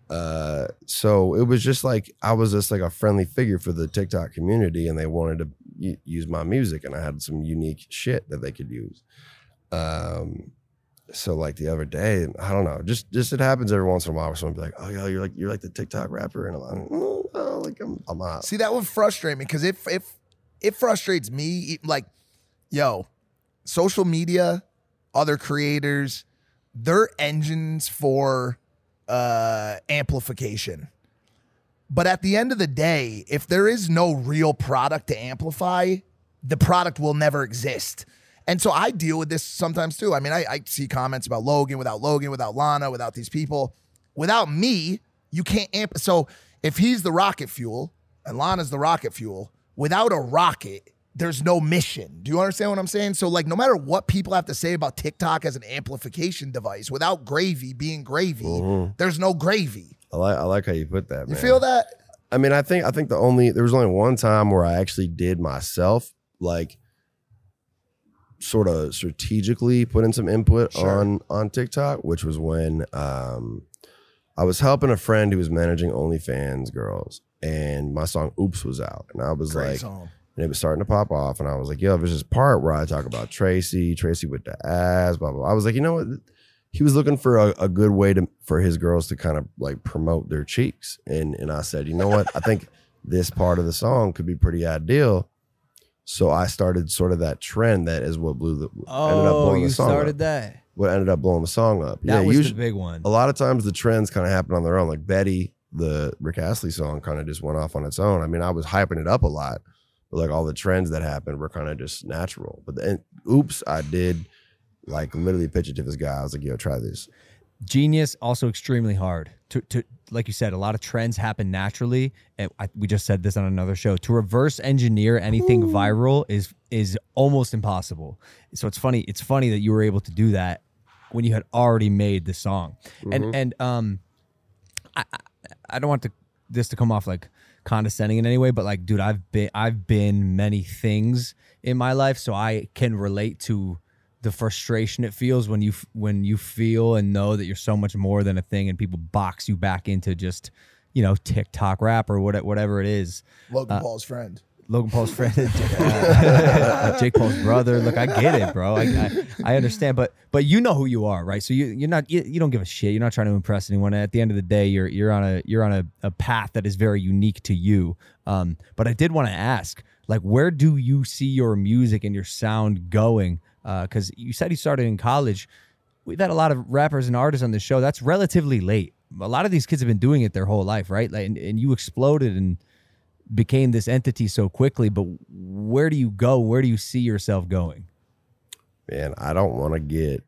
So it was just like I was just like a friendly figure for the TikTok community, and they wanted to use my music, and I had some unique shit that they could use. So like the other day, I don't know, just it happens every once in a while where someone be like, "Oh, yo, you're like the TikTok rapper," and I'm like, "No, like I'm not." See, that would frustrate me because if it frustrates me, like, yo, social media, other creators, they're engines for amplification. But at the end of the day, if there is no real product to amplify, the product will never exist. And so I deal with this sometimes too. I mean, I see comments about Logan, without Lana, without these people. Without me, you can't amp. So if he's the rocket fuel and Lana's the rocket fuel, without a rocket, there's no mission. Do you understand what I'm saying? So like, no matter what people have to say about TikTok as an amplification device, without gravy being gravy, there's no gravy. I like how you put that. You man. feel that? I mean, I think there was only one time where I actually did myself like sort of strategically put in some input on TikTok, which was when I was helping a friend who was managing OnlyFans girls, and my song "Oops" was out, and I was Great like, song. and it was starting to pop off, and I was like, yo, there's this part where I talk about Tracy with the ass, blah blah blah. I was like, you know what? He was looking for a good way for his girls to kind of like promote their cheeks, and I said, you know what? I think this part of the song could be pretty ideal. So I started sort of that trend that is what ended up blowing the song started up. that. What ended up blowing the song up. That was usually, the big one. A lot of times the trends kind of happen on their own. Like Betty, the Rick Astley song, kind of just went off on its own. I mean, I was hyping it up a lot, but like all the trends that happened were kind of just natural. But then, Oops, I did like literally pitch it to this guy. I was like, yo, try this. Genius, also extremely hard to like you said, a lot of trends happen naturally, and we just said this on another show. To reverse engineer anything viral is almost impossible. So it's funny that you were able to do that when you had already made the song. And I don't want this to come off like condescending in any way, but like, dude, I've been many things in my life, so I can relate to the frustration it feels when you feel and know that you're so much more than a thing, and people box you back into just, TikTok rap or whatever it is. Logan Paul's friend. Logan Paul's friend, Jake Paul's brother. Look, I get it, bro. I understand, but you know who you are, right? So you don't give a shit. You're not trying to impress anyone. At the end of the day, you're on a path that is very unique to you. But I did want to ask, like, where do you see your music and your sound going? Because you said you started in college. We've had a lot of rappers and artists on the show. That's relatively late. A lot of these kids have been doing it their whole life, right? Like, and you exploded and became this entity so quickly. But where do you go? Where do you see yourself going? Man, I don't want to get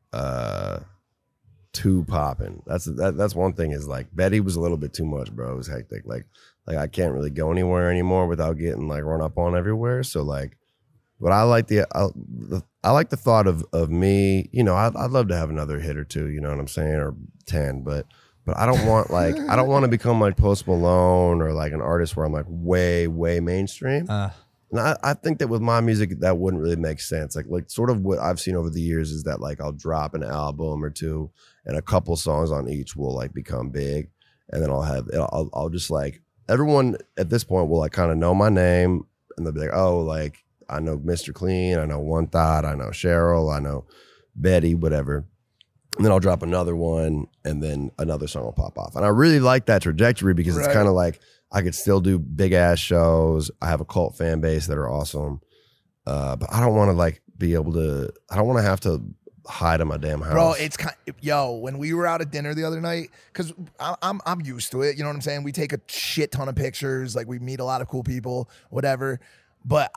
too popping. That's one thing. Is like Betty was a little bit too much, bro. It was hectic. Like I can't really go anywhere anymore without getting like run up on everywhere. So like, but I like I like the thought of me. You know, I'd love to have another hit or two. You know what I'm saying, or 10, but I don't want I don't want to become like Post Malone or like an artist where I'm like way mainstream. And I think that with my music that wouldn't really make sense. Like sort of what I've seen over the years is that like I'll drop an album or two and a couple songs on each will like become big, and then I'll just like everyone at this point will like kind of know my name, and they'll be like, oh, like I know Mr. Clean, I know One Thought, I know Cheryl, I know Betty, whatever. And then I'll drop another one, and then another song will pop off. And I really like that trajectory because it's kind of like I could still do big ass shows. I have a cult fan base that are awesome, but I don't want to like be able to. I don't want to have to hide in my damn house, bro. It's when we were out at dinner the other night, because I'm used to it. You know what I'm saying? We take a shit ton of pictures, like we meet a lot of cool people, whatever. But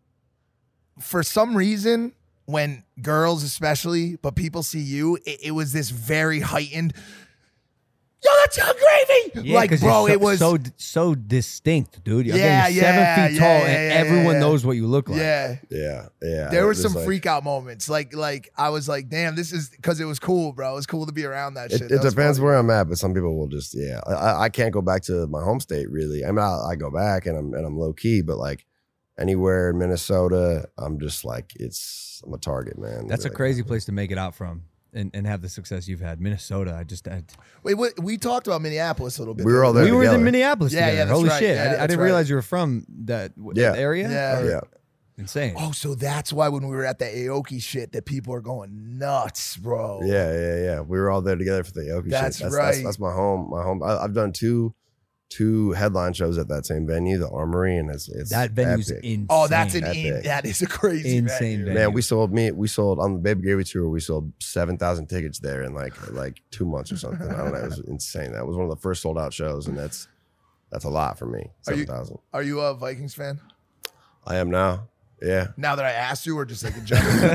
for some reason, when girls especially, but people see you, it was this very heightened, yo, that's Young Gravy. Yeah, like, bro, it was so distinct, dude. Yeah, you're 7 feet tall, and everyone knows what you look like. Yeah. There were some freak out moments. Like I was like, damn, this is because it was cool, bro. It was cool to be around that shit. It depends where I'm at, but some people will just I can't go back to my home state really. I mean, I go back and I'm low key, but like anywhere in Minnesota, I'm just like I'm a target, man. That's a crazy place to make it out from. And have the success you've had. Minnesota, Wait, we talked about Minneapolis a little bit. We were all there We together. were in Minneapolis together. that's Holy right. shit. Yeah, I didn't realize you were from that area. Yeah. Insane. Oh, so that's why when we were at the Aoki shit that people are going nuts, bro. Yeah. We were all there together for the Aoki That's shit. right. That's my home. I've done two headline shows at that same venue, the Armory, and it's that venue's epic. insane. Oh, that is a crazy insane venue. Man, we sold on the Baby Gravy tour. We sold 7,000 tickets there in like 2 months or something. I don't know. It was insane. That was one of the first sold out shows, and that's a lot for me. 7,000. Are you a Vikings fan? I am now. Yeah. Now that I asked you, or just like in general?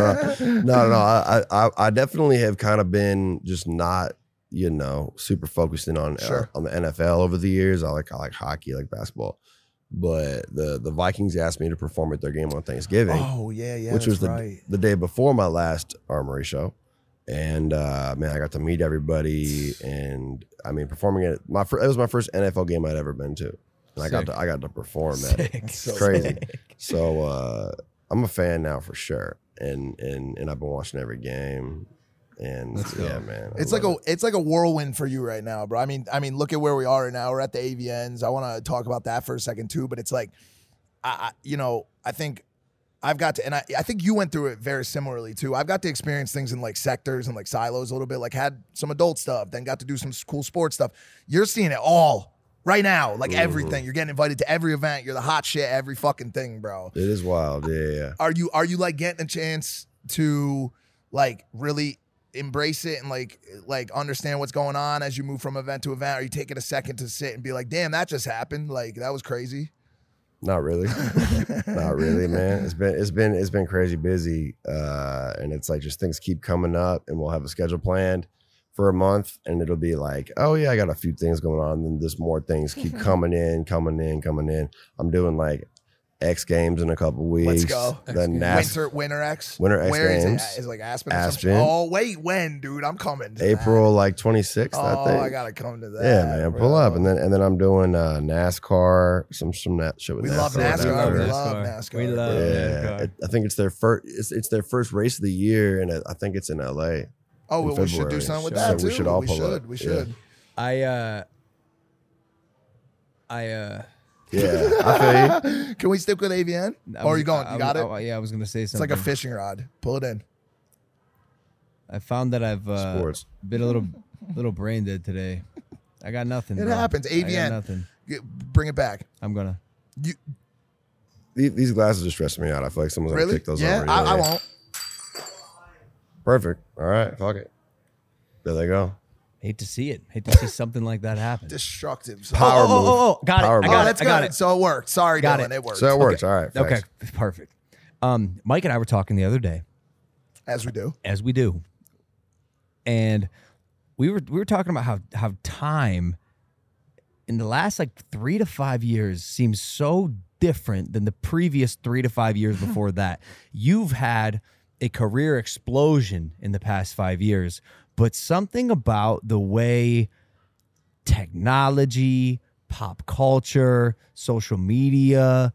No. I definitely have kind of been just not, super focused in on the NFL over the years. I like hockey, I like basketball. But the Vikings asked me to perform at their game on Thanksgiving. Oh, yeah. Which was the day before my last Armory show. And man, I got to meet everybody, and I mean, performing it was my first NFL game I'd ever been to. And I got to perform at it. It's crazy. Sick. So I'm a fan now for sure. And I've been watching every game. And yeah, man. It's like a whirlwind for you right now, bro. I mean, look at where we are right now. We're at the AVNs. I want to talk about that for a second too, but it's like, I think I've got to, and I think you went through it very similarly too. I've got to experience things in like sectors and like silos a little bit, like had some adult stuff, then got to do some cool sports stuff. You're seeing it all right now, like everything. You're getting invited to every event. You're the hot shit, every fucking thing, bro. It is wild. Yeah. Are you like getting a chance to like really embrace it and like understand what's going on as you move from event to event? Are you taking a second to sit and be like, damn, that just happened? Like, that was crazy. Not really. Not really, man. It's been crazy busy. And it's like just things keep coming up, and we'll have a schedule planned for a month, and it'll be like, oh yeah, I got a few things going on, and then there's more things keep coming in. I'm doing like X Games in a couple weeks. Let's go. Then Winter X. Winter X Where Games. is it? Is it like Aspen? Or something? Oh wait, when, dude? I'm coming. To April that. like 26th. Oh, I think. I gotta come to that. Yeah, man, pull bro. up, and then I'm doing NASCAR, some that shit with We NASCAR. love NASCAR. We love NASCAR. We love NASCAR. I think it's their first. It's their first race of the year, and I think it's in LA. Oh, in we should do February. something with So that too. we should all pull up. We should. I Yeah, I feel you. Can we stick with AVN? Or are you going? You got it? Yeah, I was going to say It's something. like a fishing rod. Pull it in. I found that I've Sports. been a little brain dead today. I got nothing. It bro. happens. I got AVN. nothing. Bring it back. I'm going to. These glasses are stressing me out. I feel like someone's Really? gonna kick those Yeah, over. I won't. Perfect. All right, fuck it. There they go. Hate to see it. Hate to see something like that happen. Destructive. Power move. Got Power it. I move. got it. That's I good. got it. So it worked. Sorry, Got Dylan. it. It worked. So it works. All right. Okay, Facts. perfect. Mike and I were talking the other day, As we do. as we do, and we were talking about how time in the last like 3 to 5 years seems so different than the previous 3 to 5 years before that. You've had a career explosion in the past 5 years, but something about the way technology, pop culture, social media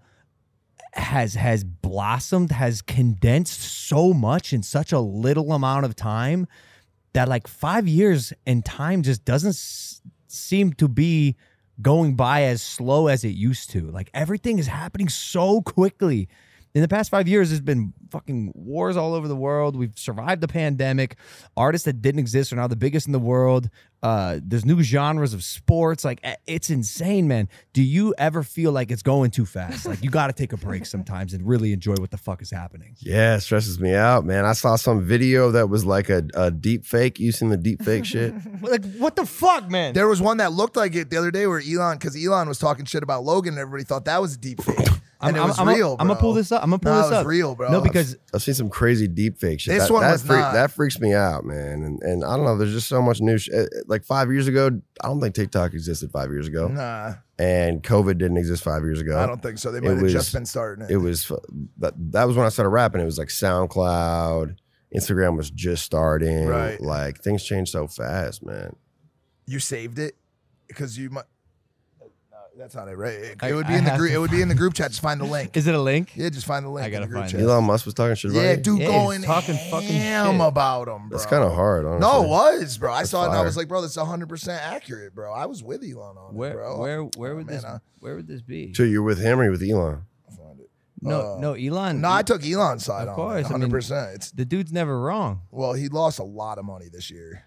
has blossomed, has condensed so much in such a little amount of time that like 5 years and time just doesn't seem to be going by as slow as it used to. Like everything is happening so quickly. In the past 5 years, there's been fucking wars all over the world. We've survived the pandemic. Artists that didn't exist are now the biggest in the world. There's new genres of sports. Like, it's insane, man. Do you ever feel like it's going too fast? Like, you got to take a break sometimes and really enjoy what the fuck is happening. Yeah, it stresses me out, man. I saw some video that was like a deep fake, using the deep fake shit. Like, what the fuck, man? There was one that looked like it the other day where because Elon was talking shit about Logan and everybody thought that was a deep fake. And it was real, bro. I'm going to pull this up. It was real, bro. No, because I've seen some crazy deep fake shit. This one was not. That freaks me out, man. And I don't know. There's just so much new shit. Like 5 years ago, I don't think TikTok existed 5 years ago. Nah. And COVID didn't exist 5 years ago. I don't think so. They might have just been starting it. It was that was when I started rapping. It was like SoundCloud, Instagram was just starting. Right. Like things change so fast, man. You saved it because you might. That's not it, right? It I- would be I in the have group. to It would be in the group chat. Just find the link. is it a link? Yeah, just find the link. I gotta in the group find chat. it. Elon Musk was talking shit about Yeah, it. dude, Yeah, going he's talking fucking ham shit. about him, bro. That's kind of hard, honestly. No, it was, bro. I That's saw it and I fire. was like, bro, that's 100% accurate, bro. I was with Elon on it, bro. Where would man, this be? So you're with him or you're with Elon? I'll find it. No, Elon. No, I took Elon's side Of on course, it, I mean, 100%. It's the dude's never wrong. well, he lost a lot of money this year.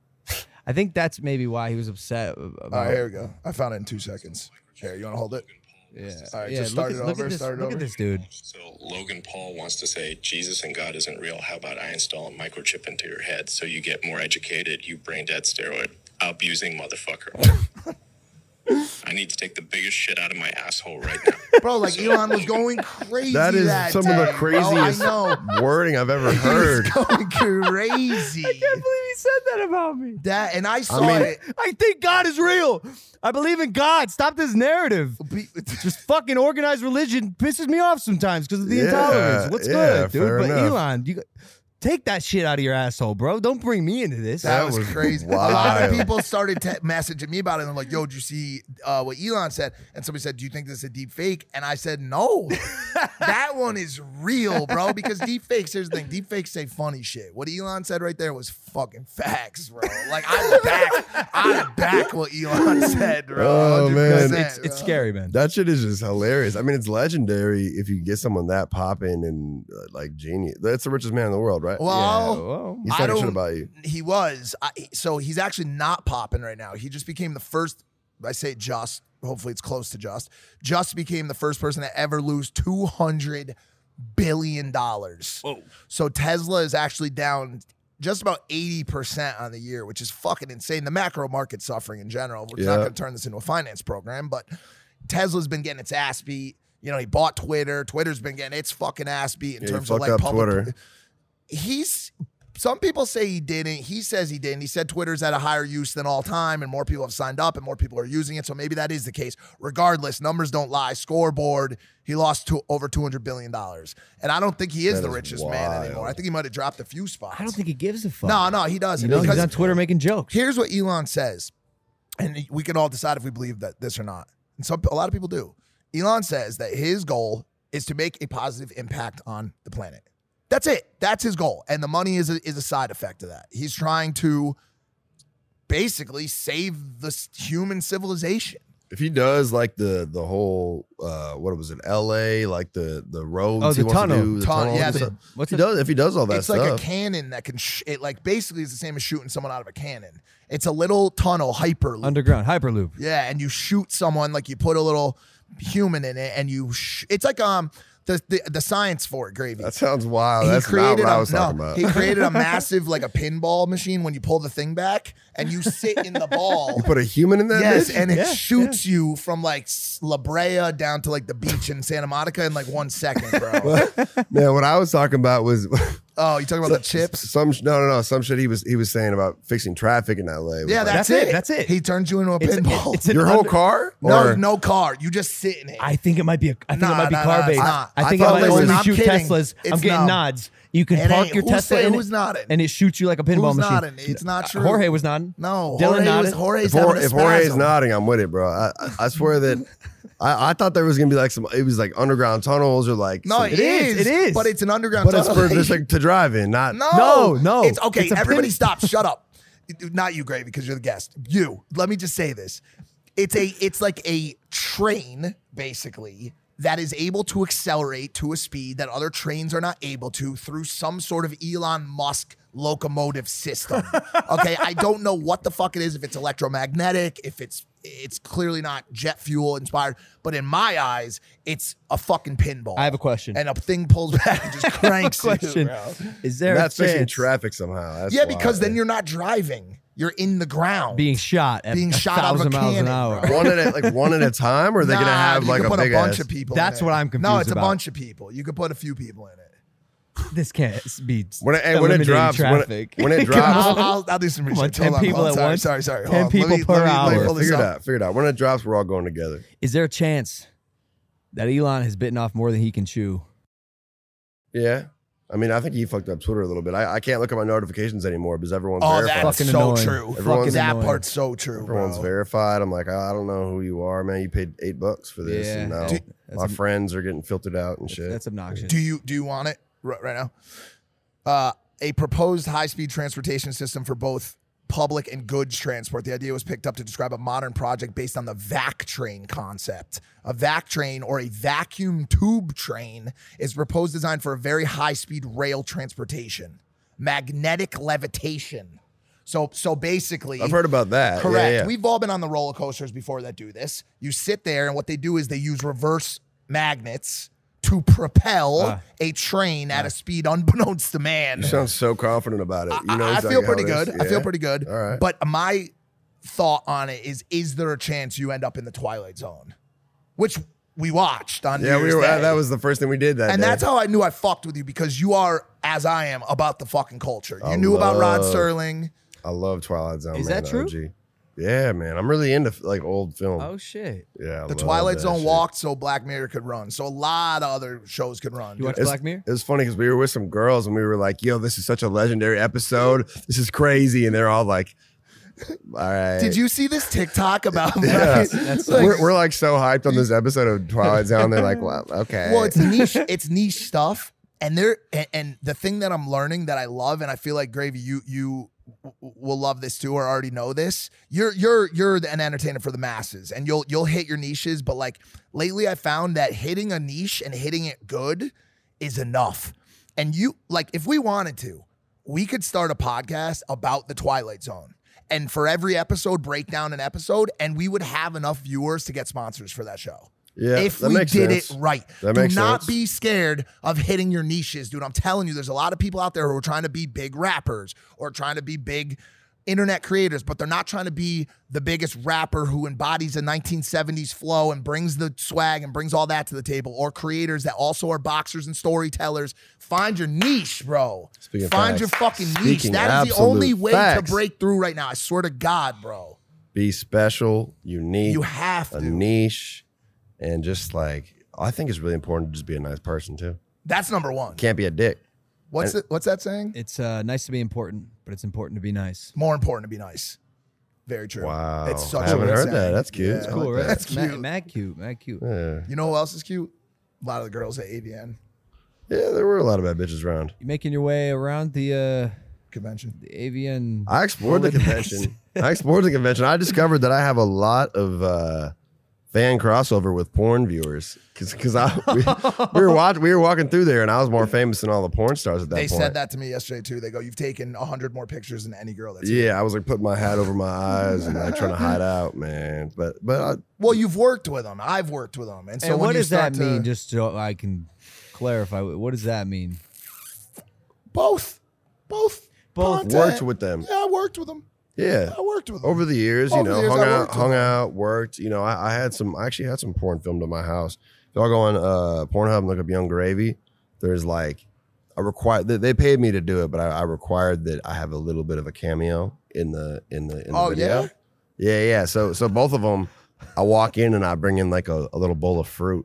I think that's maybe why he was upset about. All right, here we go. I found it in 2 seconds. Here, you want to hold it? Yeah. All right, yeah, just start it look over. At this, Start it look over. at this dude. So Logan Paul wants to say Jesus and God isn't real. How about I install a microchip into your head so you get more educated, you brain dead steroid abusing motherfucker. I need to take the biggest shit out of my asshole right now. Bro, like Elon was going crazy. That is some of the day, craziest Bro, I know. wording I've ever heard. He's going crazy. I can't believe he said that about me. That and I saw mean- it. I think God is real. I believe in God. Stop this narrative. Just fucking organized religion pisses me off sometimes because of the Yeah, intolerance. What's yeah, good, dude? fair But enough. Elon, you take that shit out of your asshole, bro. Don't bring me into this. That was crazy. A lot wild. of people started messaging me about it. And they're like, yo, did you see what Elon said? And somebody said, do you think this is a deep fake? And I said, no. That one is real, bro. Because deep fakes, here's the thing. Deep fakes say funny shit. What Elon said right there was fucking facts, bro. Like, I back what Elon said, bro. Oh, man. 100%, It's bro. scary, man. That shit is just hilarious. I mean, it's legendary if you get someone that popping and like genius. That's the richest man in the world, right? Well, He's I talking shit don't- about you. He was. So he's actually not popping right now. He just became the first, I say just, hopefully it's close to just became the first person to ever lose $200 billion. Whoa. So Tesla is actually down just about 80% on the year, which is fucking insane. The macro market's suffering in general. We're not Yeah. going to turn this into a finance program, but Tesla's been getting its ass beat. You know, he bought Twitter. Twitter's been getting its fucking ass beat in Yeah, he terms of fucked like up public. Twitter. Some people say he didn't. He says he didn't. He said Twitter's at a higher use than all time, and more people have signed up, and more people are using it. So maybe that is the case. Regardless, numbers don't lie. Scoreboard, he lost over $200 billion, and I don't think he is That the is richest man wild. anymore. I think he might have dropped a few spots. I don't think he gives a fuck. No, he doesn't. You know, he's because on Twitter making jokes. here's what Elon says, and we can all decide if we believe that this or not. And a lot of people do. Elon says that his goal is to make a positive impact on the planet. That's it. That's his goal. And the money is a side effect of that. He's trying to basically save the human civilization. If he does like the whole what was it, LA, like the roads, Oh, the he wants tunnel. to do, the tunnel. Yeah, and the- stuff. What's if he does all that It's stuff, like a cannon that can. It like basically is the same as shooting someone out of a cannon. It's a little tunnel hyperloop. Underground hyperloop. Yeah, and you shoot someone like you put a little human in it, and you. It's like the science for it, Gravy. that sounds wild. That's not what I was talking about. He created a massive like a pinball machine when you pull the thing back, and you sit in the ball. You put a human in that. Yes, bitch? and it shoots you from like La Brea down to like the beach in Santa Monica in like 1 second, bro. Man, what I was talking about was Oh, you talking about the chips? some shit he was saying about fixing traffic in LA. Yeah, that's it. That's it. He turns you into a pinball. it's an Your whole under- car? no, Or- no car. You just sit in it. I think it might be Nah, car based. it's not. I think I it thought might it was- only I'm shoot kidding. Teslas. I'm It's getting no. nods. You can It park ain't. your Who's Tesla saying in who's it, nodding? and it shoots you like a pinball Who's machine. nodding? It's not true. Jorge was nodding. No, Dylan nodded. Jorge's having a If Jorge's spasm. nodding, I'm with it, bro. I swear that I thought there was gonna be like it was like underground tunnels or like No, some- it is. It is. But it's an underground but it's tunnel. for just like to drive in, not No. It's okay. It's a Everybody pin- stop. Shut up. Not you, Gravy, because you're the guest. You. Let me just say this. It's like a train, basically, that is able to accelerate to a speed that other trains are not able to through some sort of Elon Musk locomotive system. Okay, I don't know what the fuck it is, if it's electromagnetic, if it's clearly not jet fuel inspired, but in my eyes, it's a fucking pinball. I have a question. And a thing pulls back and just cranks you, question. bro. Is there that's a fixing chance traffic somehow. That's Yeah, because wild. then you're not driving. You're in the ground. being shot at Being shot out of a 1,000 miles an cannon, hour? bro. one at a time, or are they gonna have you like can a put big a bunch ass? of people. That's in what it. I'm No, confused it's about. a bunch of people. You could put a few people in it. This can't be When it eliminating drops, traffic. when it Come drops, on. I'll do some Come on, research. 10 Hold on, people hold on. at once. Sorry. 10 Hold on. people Let me per pull hour. this figure it up. out. Figure it out. When it drops, we're all going together. Is there a chance that Elon has bitten off more than he can chew? Yeah. I mean, I think he fucked up Twitter a little bit. I can't look at my notifications anymore because everyone's Oh, verified. that's Fucking so annoying. true. Everyone's that annoying. part's so true, Everyone's bro. verified. I'm like, I don't know who you are, man. You paid $8 for this, Yeah. and now Dude, my friends are getting filtered out and shit. That's obnoxious. Do you want it right now? A proposed high-speed transportation system for both public and goods transport. The idea was picked up to describe a modern project based on the VAC train concept. A VAC train, or a vacuum tube train, is a proposed design for a very high-speed rail transportation. Magnetic levitation. So basically, I've heard about that. correct. Yeah. We've all been on the roller coasters before that do this. You sit there, and what they do is they use reverse magnets to propel a train at a speed unbeknownst to man. You sound so confident about it. You know, I exactly feel how pretty it is. good. I feel pretty good. All right. But my thought on it is there a chance you end up in the Twilight Zone? Which we watched on Yeah, New Year's we were. Day. That was the first thing we did that And day. that's how I knew I fucked with you, because you are, as I am, about the fucking culture. You knew about Rod Serling. I love Twilight Zone. Is man, that true? OG. Yeah, man. I'm really into like old film. Oh shit! Yeah, I The love Twilight that Zone shit. walked so Black Mirror could run. So a lot of other shows could run. You watch dude. Black Mirror? It was funny because we were with some girls and we were like, "Yo, this is such a legendary episode. This is crazy," and they're all like, "All right." Did you see this TikTok about Yeah. That's like- we're like so hyped on this episode of Twilight Zone. They're like, "Well, okay." Well, it's niche stuff, and the thing that I'm learning that I love, and I feel like Gravy, you will love this too, or already know this. You're an entertainer for the masses, and you'll hit your niches. But like lately, I found that hitting a niche and hitting it good is enough. And you like, if we wanted to, we could start a podcast about the Twilight Zone. And for every episode, break down an episode, and we would have enough viewers to get sponsors for that show. Yeah, if that we makes did sense. it right. That Do makes not sense. be scared of hitting your niches, dude. I'm telling you, there's a lot of people out there who are trying to be big rappers or trying to be big internet creators, but they're not trying to be the biggest rapper who embodies a 1970s flow and brings the swag and brings all that to the table, or creators that also are boxers and storytellers. Find your niche, bro. Speaking of Find facts. your fucking niche. Speaking That is the only absolute way facts. to break through right now. I swear to God, bro. Be special, unique. You have a to. niche, and just like I think it's really important to just be a nice person too. That's number one. Can't be a dick. What's that saying? It's nice to be important, but it's important to be nice. More important to be nice. Very true. Wow, It's such I a haven't good heard saying. that. That's cute. Yeah. It's Cool, like right? that. That's cute. Mad cute, mad cute. Yeah. You know who else is cute? A lot of the girls at AVN Yeah, there were a lot of bad bitches around. You making your way around the convention. AVN. I explored the convention. I discovered that I have a lot of fan crossover with porn viewers because we were walking through there and I was more famous than all the porn stars at that point. They said that to me yesterday too. They go, "You've taken 100 more pictures than any girl that's I was like putting my hat over my eyes and like trying to hide out, man. But well, you've worked with them. I've worked with them, and so what when you does that start mean? to- Just so I can clarify, what does that mean? Both. worked content. with them. Yeah, I worked with them. Yeah, I worked with them over the years. Over the years, I worked with hung them. out, worked. You know, I actually had some porn filmed at my house. If y'all go on Pornhub and look up Young Gravy, there's like they paid me to do it, but I required that I have a little bit of a cameo in the video. Yeah. So both of them, I walk in and I bring in like a little bowl of fruit.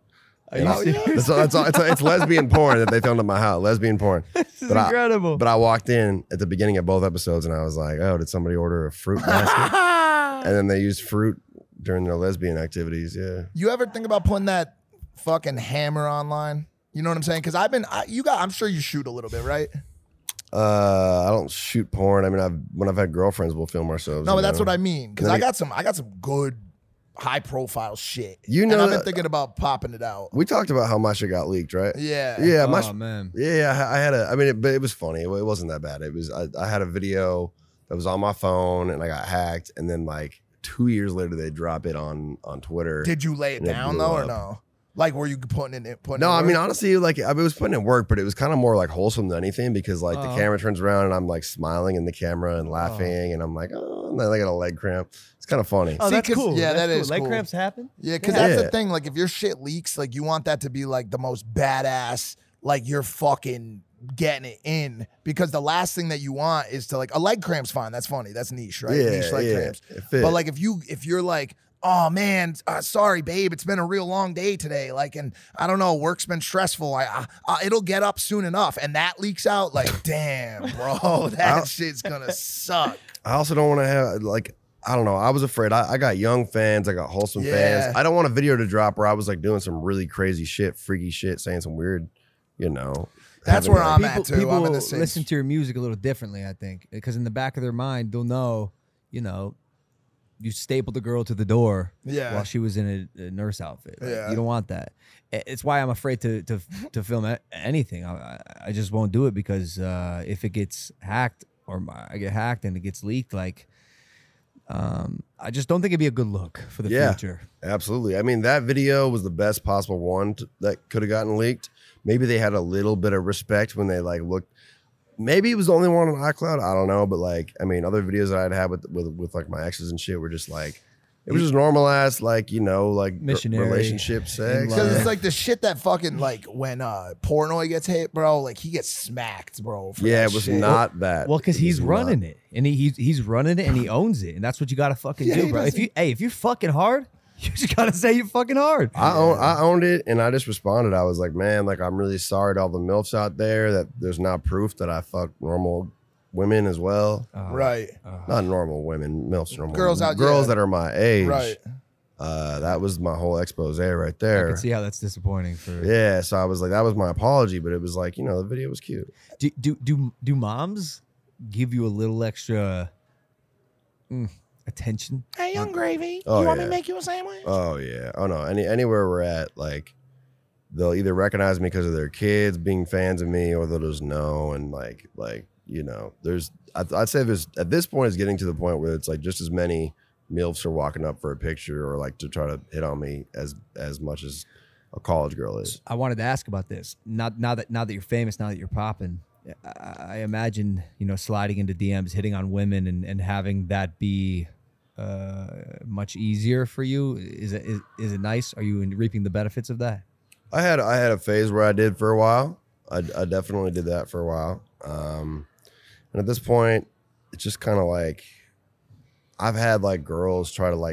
It's lesbian porn that they filmed at my house. Lesbian porn. This is incredible. But I walked in at the beginning of both episodes and I was like, "Oh, did somebody order a fruit basket?" And then they used fruit during their lesbian activities. Yeah. You ever think about putting that fucking hammer online? You know what I'm saying? Because I'm sure you shoot a little bit, right? I don't shoot porn. I mean, when I've had girlfriends, we'll film ourselves. No, but that's what I mean. Because And I then got some good high profile shit. You know and I've been that- thinking about popping it out. We talked about how my shit got leaked, right? Yeah. Yeah. Oh, man. Yeah. I had but it was funny. It wasn't that bad. It was, I had a video that was on my phone and I got hacked. And then like 2 years later, they drop it on Twitter. Did you lay it and it down blew though, or up. no? Like, were you putting it? No, I mean, honestly, like I was putting in work, but it was kind of more like wholesome than anything because like the camera turns around and I'm like smiling in the camera and laughing and I'm like, oh, and then I get a leg cramp. It's kind of funny. Oh, See, that's 'cause- cool. yeah, That's that cool. is Leg cool. cramps happen? Yeah, because Yeah. that's the thing. Like, if your shit leaks, like you want that to be like the most badass. Like you're fucking getting it in, because the last thing that you want is to like a leg cramp's fine. That's funny. That's niche, right? Yeah, Niche leg yeah, cramps. it fit. But like if you're like, oh man, sorry babe, it's been a real long day today. Like, and I don't know, work's been stressful. It'll get up soon enough, and that leaks out. Like, damn, bro, that shit's gonna suck. I also don't want to have like, I don't know. I was afraid. I got young fans. I got wholesome Yeah. fans. I don't want a video to drop where I was like doing some really crazy shit, freaky shit, saying some weird, That's having where a- I'm at too. People I'm in the same. listen to your music a little differently, I think, because in the back of their mind, they'll know, you stapled the girl to the door while she was in a nurse outfit. Like, Yeah. you don't want that. It's why I'm afraid to film anything. I just won't do it because if it gets hacked or I get hacked and it gets leaked, like I just don't think it'd be a good look for the future. Absolutely. I mean, that video was the best possible one that could have gotten leaked. Maybe they had a little bit of respect when they like looked. Maybe it was the only one on iCloud. I don't know, but like, I mean, other videos that I'd had with like my exes and shit were just like, it was just normal ass, like, like Missionary relationship sex. Because it's like the shit that fucking like when Portnoy gets hit, bro. Like he gets smacked, bro. For Yeah, that it was shit. not that. Well, because It he's was running not. it, and he's running it, and he owns it, and that's what you gotta fucking Yeah, do, he bro. does. If you're fucking hard, you just gotta say you're fucking hard. I owned it, and I just responded. I was like, man, like I'm really sorry to all the MILFs out there that there's not proof that I fuck normal women as well. Right. Not normal women, MILFs, normal Girls out- girls yeah. that are my age. Right. That was my whole expose right I there. can see how that's disappointing for. Yeah, so I was like, that was my apology, but it was like, the video was cute. Do moms give you a little extra attention? Hey, Young Gravy, Oh, you want me yeah. to make you a sandwich? Oh yeah. Oh no. Anywhere we're at, like they'll either recognize me because of their kids being fans of me, or they'll just know. And like there's I'd say there's at this point it's getting to the point where it's like just as many MILFs are walking up for a picture or like to try to hit on me as much as a college girl is. I wanted to ask about this. Now that you're famous, now that you're popping, I imagine sliding into DMs, hitting on women, and having that be much easier for you. Is it nice? Are you reaping the benefits of that? I had a phase where I did for a while. I definitely did that for a while. And at this point, it's just kind of like I've had like girls try to like,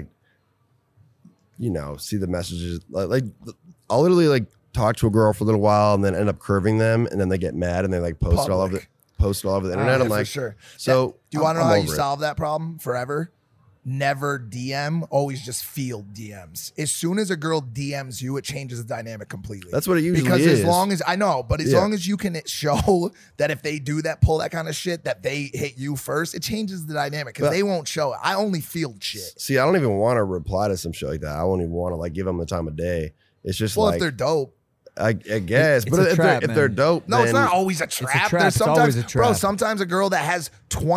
see the messages. Like I'll literally like talk to a girl for a little while and then end up curving them, and then they get mad and they like post it all over the internet. Yeah, I'm like, for sure. so Do you want to know I'm how you over it. solve that problem forever? never DM, always just field DMs. As soon as a girl DMs you, it changes the dynamic completely. That's what it usually because is. as long as I know, but as long as you can show that if they do that, pull that kind of shit, that they hit you first, it changes the dynamic because they won't show it. I only field shit. See, I don't even want to reply to some shit like that. I don't even want to like give them the time of day. It's just if they're dope. I guess, It's but a trap, if they're dope, no, then it's not always a trap. It's a trap. There's It's sometimes, always a trap. bro. Sometimes a girl that has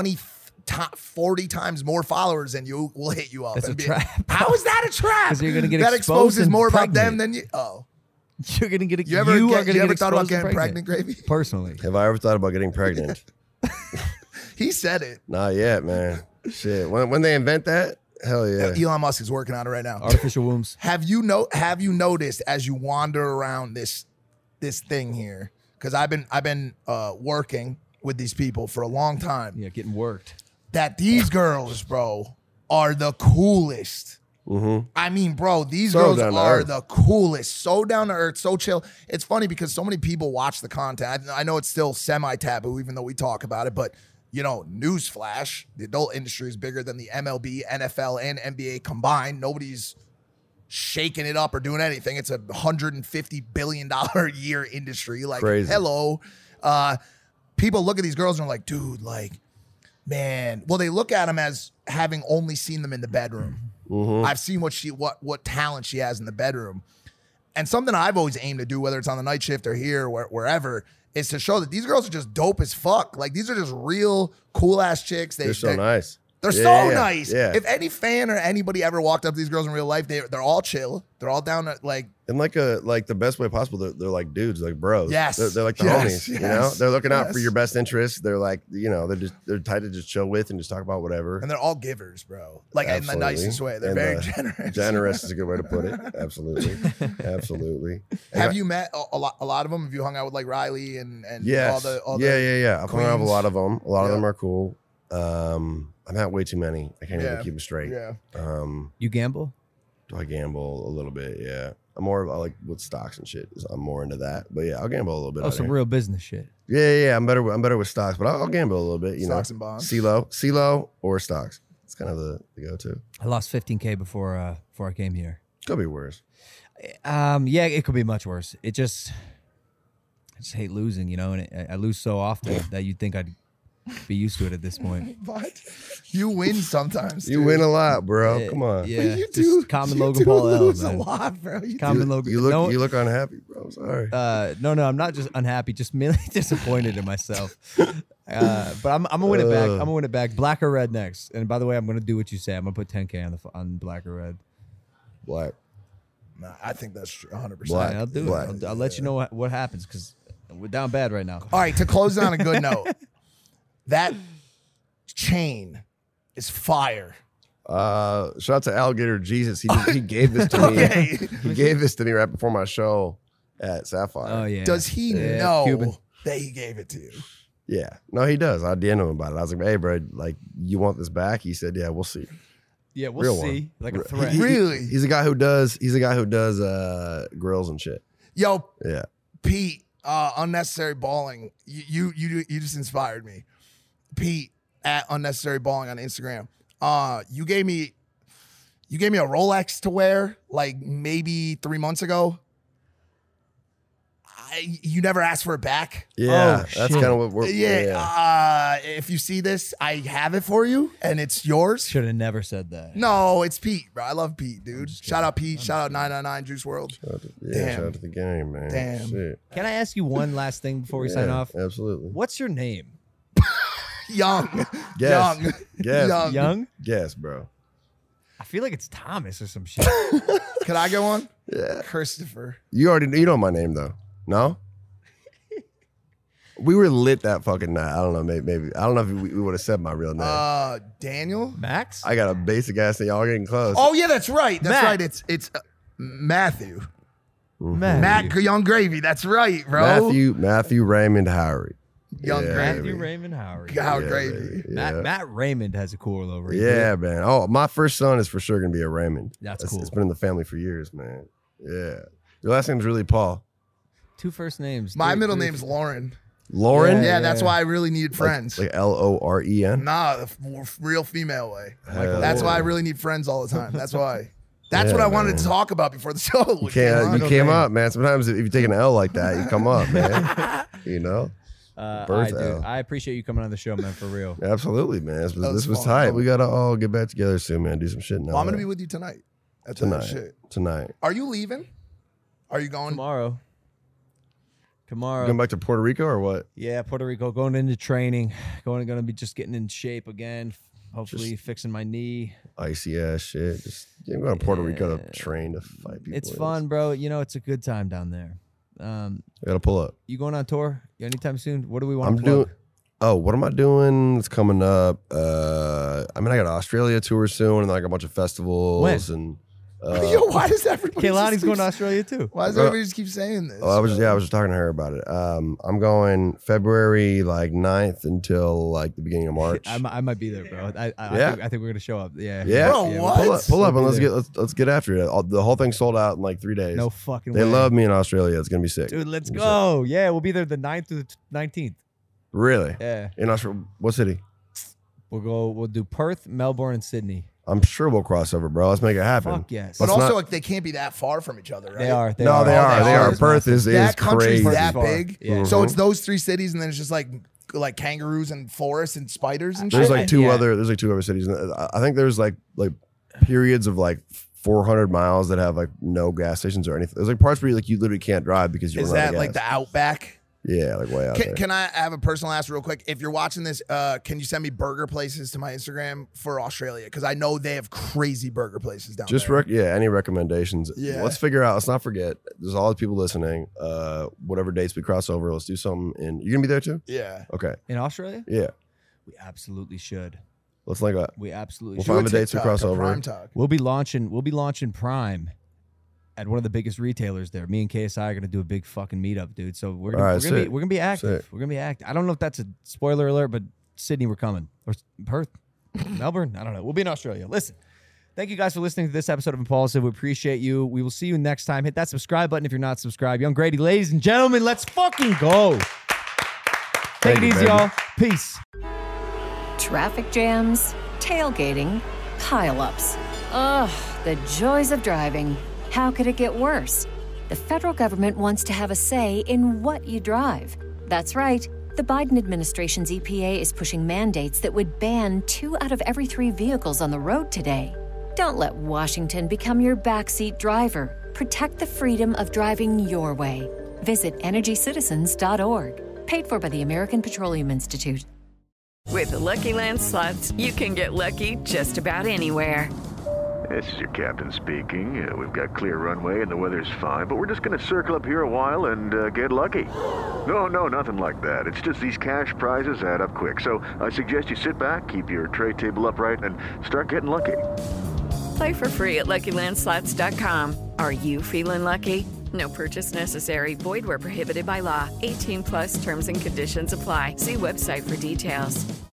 40 times more followers than you will hit you up. It's and a be, trap. How is that a trap? 'Cause you're gonna get that exposed exposes and more about them pregnant. than you. Oh, You're gonna get. you ever thought about exposed and getting pregnant, Gravy? Personally, Have I ever thought about getting pregnant? He said it. Not yet, man. Shit. When they invent that, hell yeah. Elon Musk is working on it right now. artificial wombs. Have you noticed as you wander around this thing here? Because I've been working with these people for a long time. Yeah, getting worked. That these girls, bro, are the coolest. Mm-hmm. I mean, bro, these So girls down to are earth. the coolest. So down to earth, so chill. It's funny because so many people watch the content. I know it's still semi-taboo, even though we talk about it, but you know, newsflash, the adult industry is bigger than the MLB, NFL, and NBA combined. Nobody's shaking it up or doing anything. It's a $150 billion a year industry. Like, Crazy. hello. People look at these girls and are like, dude, like, man. Well, they look at them as having only seen them in the bedroom. Mm-hmm. I've seen what talent she has in the bedroom. And something I've always aimed to do, whether it's on the night shift or here or wherever, is to show that these girls are just dope as fuck. Like, these are just real cool ass chicks. They're so nice. They're Yeah, so yeah, nice. yeah. If any fan or anybody ever walked up to these girls in real life, they're all chill. They're all down to like. In like the best way possible, they're like dudes, like bros. Yes. They're like the Yes, homies. You yes, know, they're looking out for yes. your best interests. They're like, you know, they're tight to just chill with and just talk about whatever. And they're all givers, bro. Like in the Absolutely. nicest way. They're And, very generous. Generous is a good way to put it. Absolutely, absolutely. Have you met a lot of them? Have you hung out with like Riley and Yes. all the yeah. I've hung out with a queens? lot of them. A lot of Yeah. them are cool. I'm at way too many. I can't even Yeah. keep them straight. Yeah. You gamble? Do I gamble a little bit? Yeah. I'm more I like with stocks and shit. I'm more into that. But yeah, I'll gamble a little bit. Oh, out some here. real business shit. Yeah. I'm better with stocks, but I'll gamble a little bit. You Stocks know, and bonds. CeeLo or stocks. It's kind of the go-to. I lost 15K before I came here. Could be worse. Yeah, it could be much worse. I just hate losing, you know, and I lose so often that you'd think I'd be used to it at this point. But you win sometimes. You dude. win a lot, bro. Yeah, Come on. Yeah, You just do. common you Logan do Paul L, lose man. a lot, bro. You Common do. Logan. You look no, you look unhappy, bro. I'm sorry. no, I'm not just unhappy, just merely disappointed in myself. But I'm gonna win it back. I'm gonna win it back. Black or red next. And by the way, I'm gonna do what you say. I'm gonna put 10K on black or red. Black. Nah, I think that's 100%. Black. I'll do Black. it. I'll let you know what happens because we're down bad right now. All right, to close it on a good note, that chain is fire. Shout out to Alligator Jesus. He gave this to me. Okay. He gave this to me right before my show at Sapphire. Oh yeah. Does he Yeah, know Cuban. that he gave it to you? Yeah. No, he does. I DM'd him about it. I was like, hey, bro, like, you want this back? He said, yeah, we'll see. Yeah, we'll Real see. one. Like a threat. Really? He's a guy who does grills and shit. Yo, Yeah. Pete, unnecessary balling. You just inspired me. Pete at unnecessary balling on Instagram. You gave me a Rolex to wear like maybe 3 months ago. You never asked for it back. Yeah. Oh, that's shit. kind of what we're If you see this, I have it for you and it's yours. Should have never said that. No, it's Pete, bro. I love Pete, dude. Shout out Pete. Shout out 999 Juice World. Damn. Shout out to the game, man. Damn. Shit. Can I ask you one last thing before we sign Yeah, off? Absolutely. What's your name? Young. Guess. Young. Guess. Young. Young? Yes, bro. I feel like it's Thomas or some shit. Could I get one? Yeah. Christopher. You know my name though. No? We were lit that fucking night. I don't know, maybe. I don't know if we would have said my real name. Daniel? Max? I got a basic ass thing. Y'all getting close. Oh yeah, that's right. That's Matt. right. It's Matthew. Matt. Matt Young Gravy. That's right, bro. Matthew Raymond Howery. Young Yeah, Gravy. Matthew Raymond Howard. Howard Yeah, Gravy. baby. Yeah. Matt Raymond has a cool over. Yeah, man. Oh, my first son is for sure gonna be a Raymond. That's cool. It's been in the family for years, man. Yeah. Your last name's really Paul. 2 first names. My three- middle three- name's Lauren. Lauren? Yeah, that's why I really needed friends. Like Loren? Nah, the real female way. Hell That's why I yeah. really need friends all the time. That's why. That's Yeah, what I wanted man. to talk about before the show. You came up, man. Sometimes if you take an L like that, you come up, man. You know? Birth L. I appreciate you coming on the show, man, for real. Absolutely, man. This was was fun. tight. We got to all get back together soon, man. Do some shit now. Well, I'm going to be with you tonight. At the shit. Tonight. Are you leaving? Are you going? Tomorrow. Going back to Puerto Rico or what? Yeah, Puerto Rico, going into training. Gonna be just getting in shape again. Hopefully fixing my knee. Icy ass shit. Just going to Puerto Rico to train to fight people. It's fun, bro. You know, it's a good time down there. I got to pull up. You going on tour anytime soon? What do we want I'm to plug? doing. Oh, what am I doing? It's coming up. I got an Australia tour soon, and like a bunch of festivals. When? And Yo, why does everybody? Kaylani's just going keep- to Australia too. Why does everybody just keep saying this? I was just talking to her about it. I'm going February like 9th until like the beginning of March. I might be there, bro. I think we're gonna show up. Yeah. Yeah, Bro, what? Pull up We'll and be let's get after it. The whole thing sold out in like 3 days. No fucking They way. love me in Australia. It's gonna be sick, Dude, let's It's go. Yeah, we'll be there the 9th to the 19th. sick. Really? Yeah. In Australia, what city? We'll do Perth, Melbourne, and Sydney. I'm sure we'll cross over, bro. Let's make it happen. Fuck yes. But Let's also, not- like, they can't be that far from each other, right? They are. They are. Perth is that country's crazy. that Far. big. Yeah. So it's those 3 cities, and then it's just like kangaroos and forests and spiders and There's shit. like two Yeah. other cities. I think there's like periods of like 400 miles that have like no gas stations or anything. There's like parts where you literally can't drive because you're Is running out that of like the gas. outback? Yeah, like way out there. Can I have a personal ask real quick? If you're watching this, can you send me burger places to my Instagram for Australia? Because I know they have crazy burger places down Just there. any recommendations? Yeah. Let's figure out. Let's not forget. There's all the people listening. Whatever dates we cross over, let's do something. You gonna be there too? Yeah. Okay. In Australia? Yeah. We absolutely should. Let's link up. We absolutely We'll should. find the dates we TikTok, cross a over. Prime Talk. We'll be launching Prime at one of the biggest retailers there. Me and KSI are gonna do a big fucking meetup, dude. So we're gonna, All right, we're gonna be active. Sick. We're gonna be active. I don't know if that's a spoiler alert, but Sydney, we're coming. Or Perth, Melbourne. I don't know. We'll be in Australia. Listen. Thank you guys for listening to this episode of Impulsive. We appreciate you. We will see you next time. Hit that subscribe button if you're not subscribed. Young Grady, ladies and gentlemen, let's fucking go. Take it you, easy, baby. y'all. Peace. Traffic jams, tailgating, pileups. Ugh, the joys of driving. How could it get worse? The federal government wants to have a say in what you drive. That's right. The Biden administration's EPA is pushing mandates that would ban 2 out of every 3 vehicles on the road today. Don't let Washington become your backseat driver. Protect the freedom of driving your way. Visit EnergyCitizens.org. Paid for by the American Petroleum Institute. With the Lucky Land Slots, you can get lucky just about anywhere. This is your captain speaking. We've got clear runway and the weather's fine, but we're just going to circle up here a while and get lucky. No, nothing like that. It's just these cash prizes add up quick. So I suggest you sit back, keep your tray table upright, and start getting lucky. Play for free at LuckyLandSlots.com. Are you feeling lucky? No purchase necessary. Void where prohibited by law. 18+ terms and conditions apply. See website for details.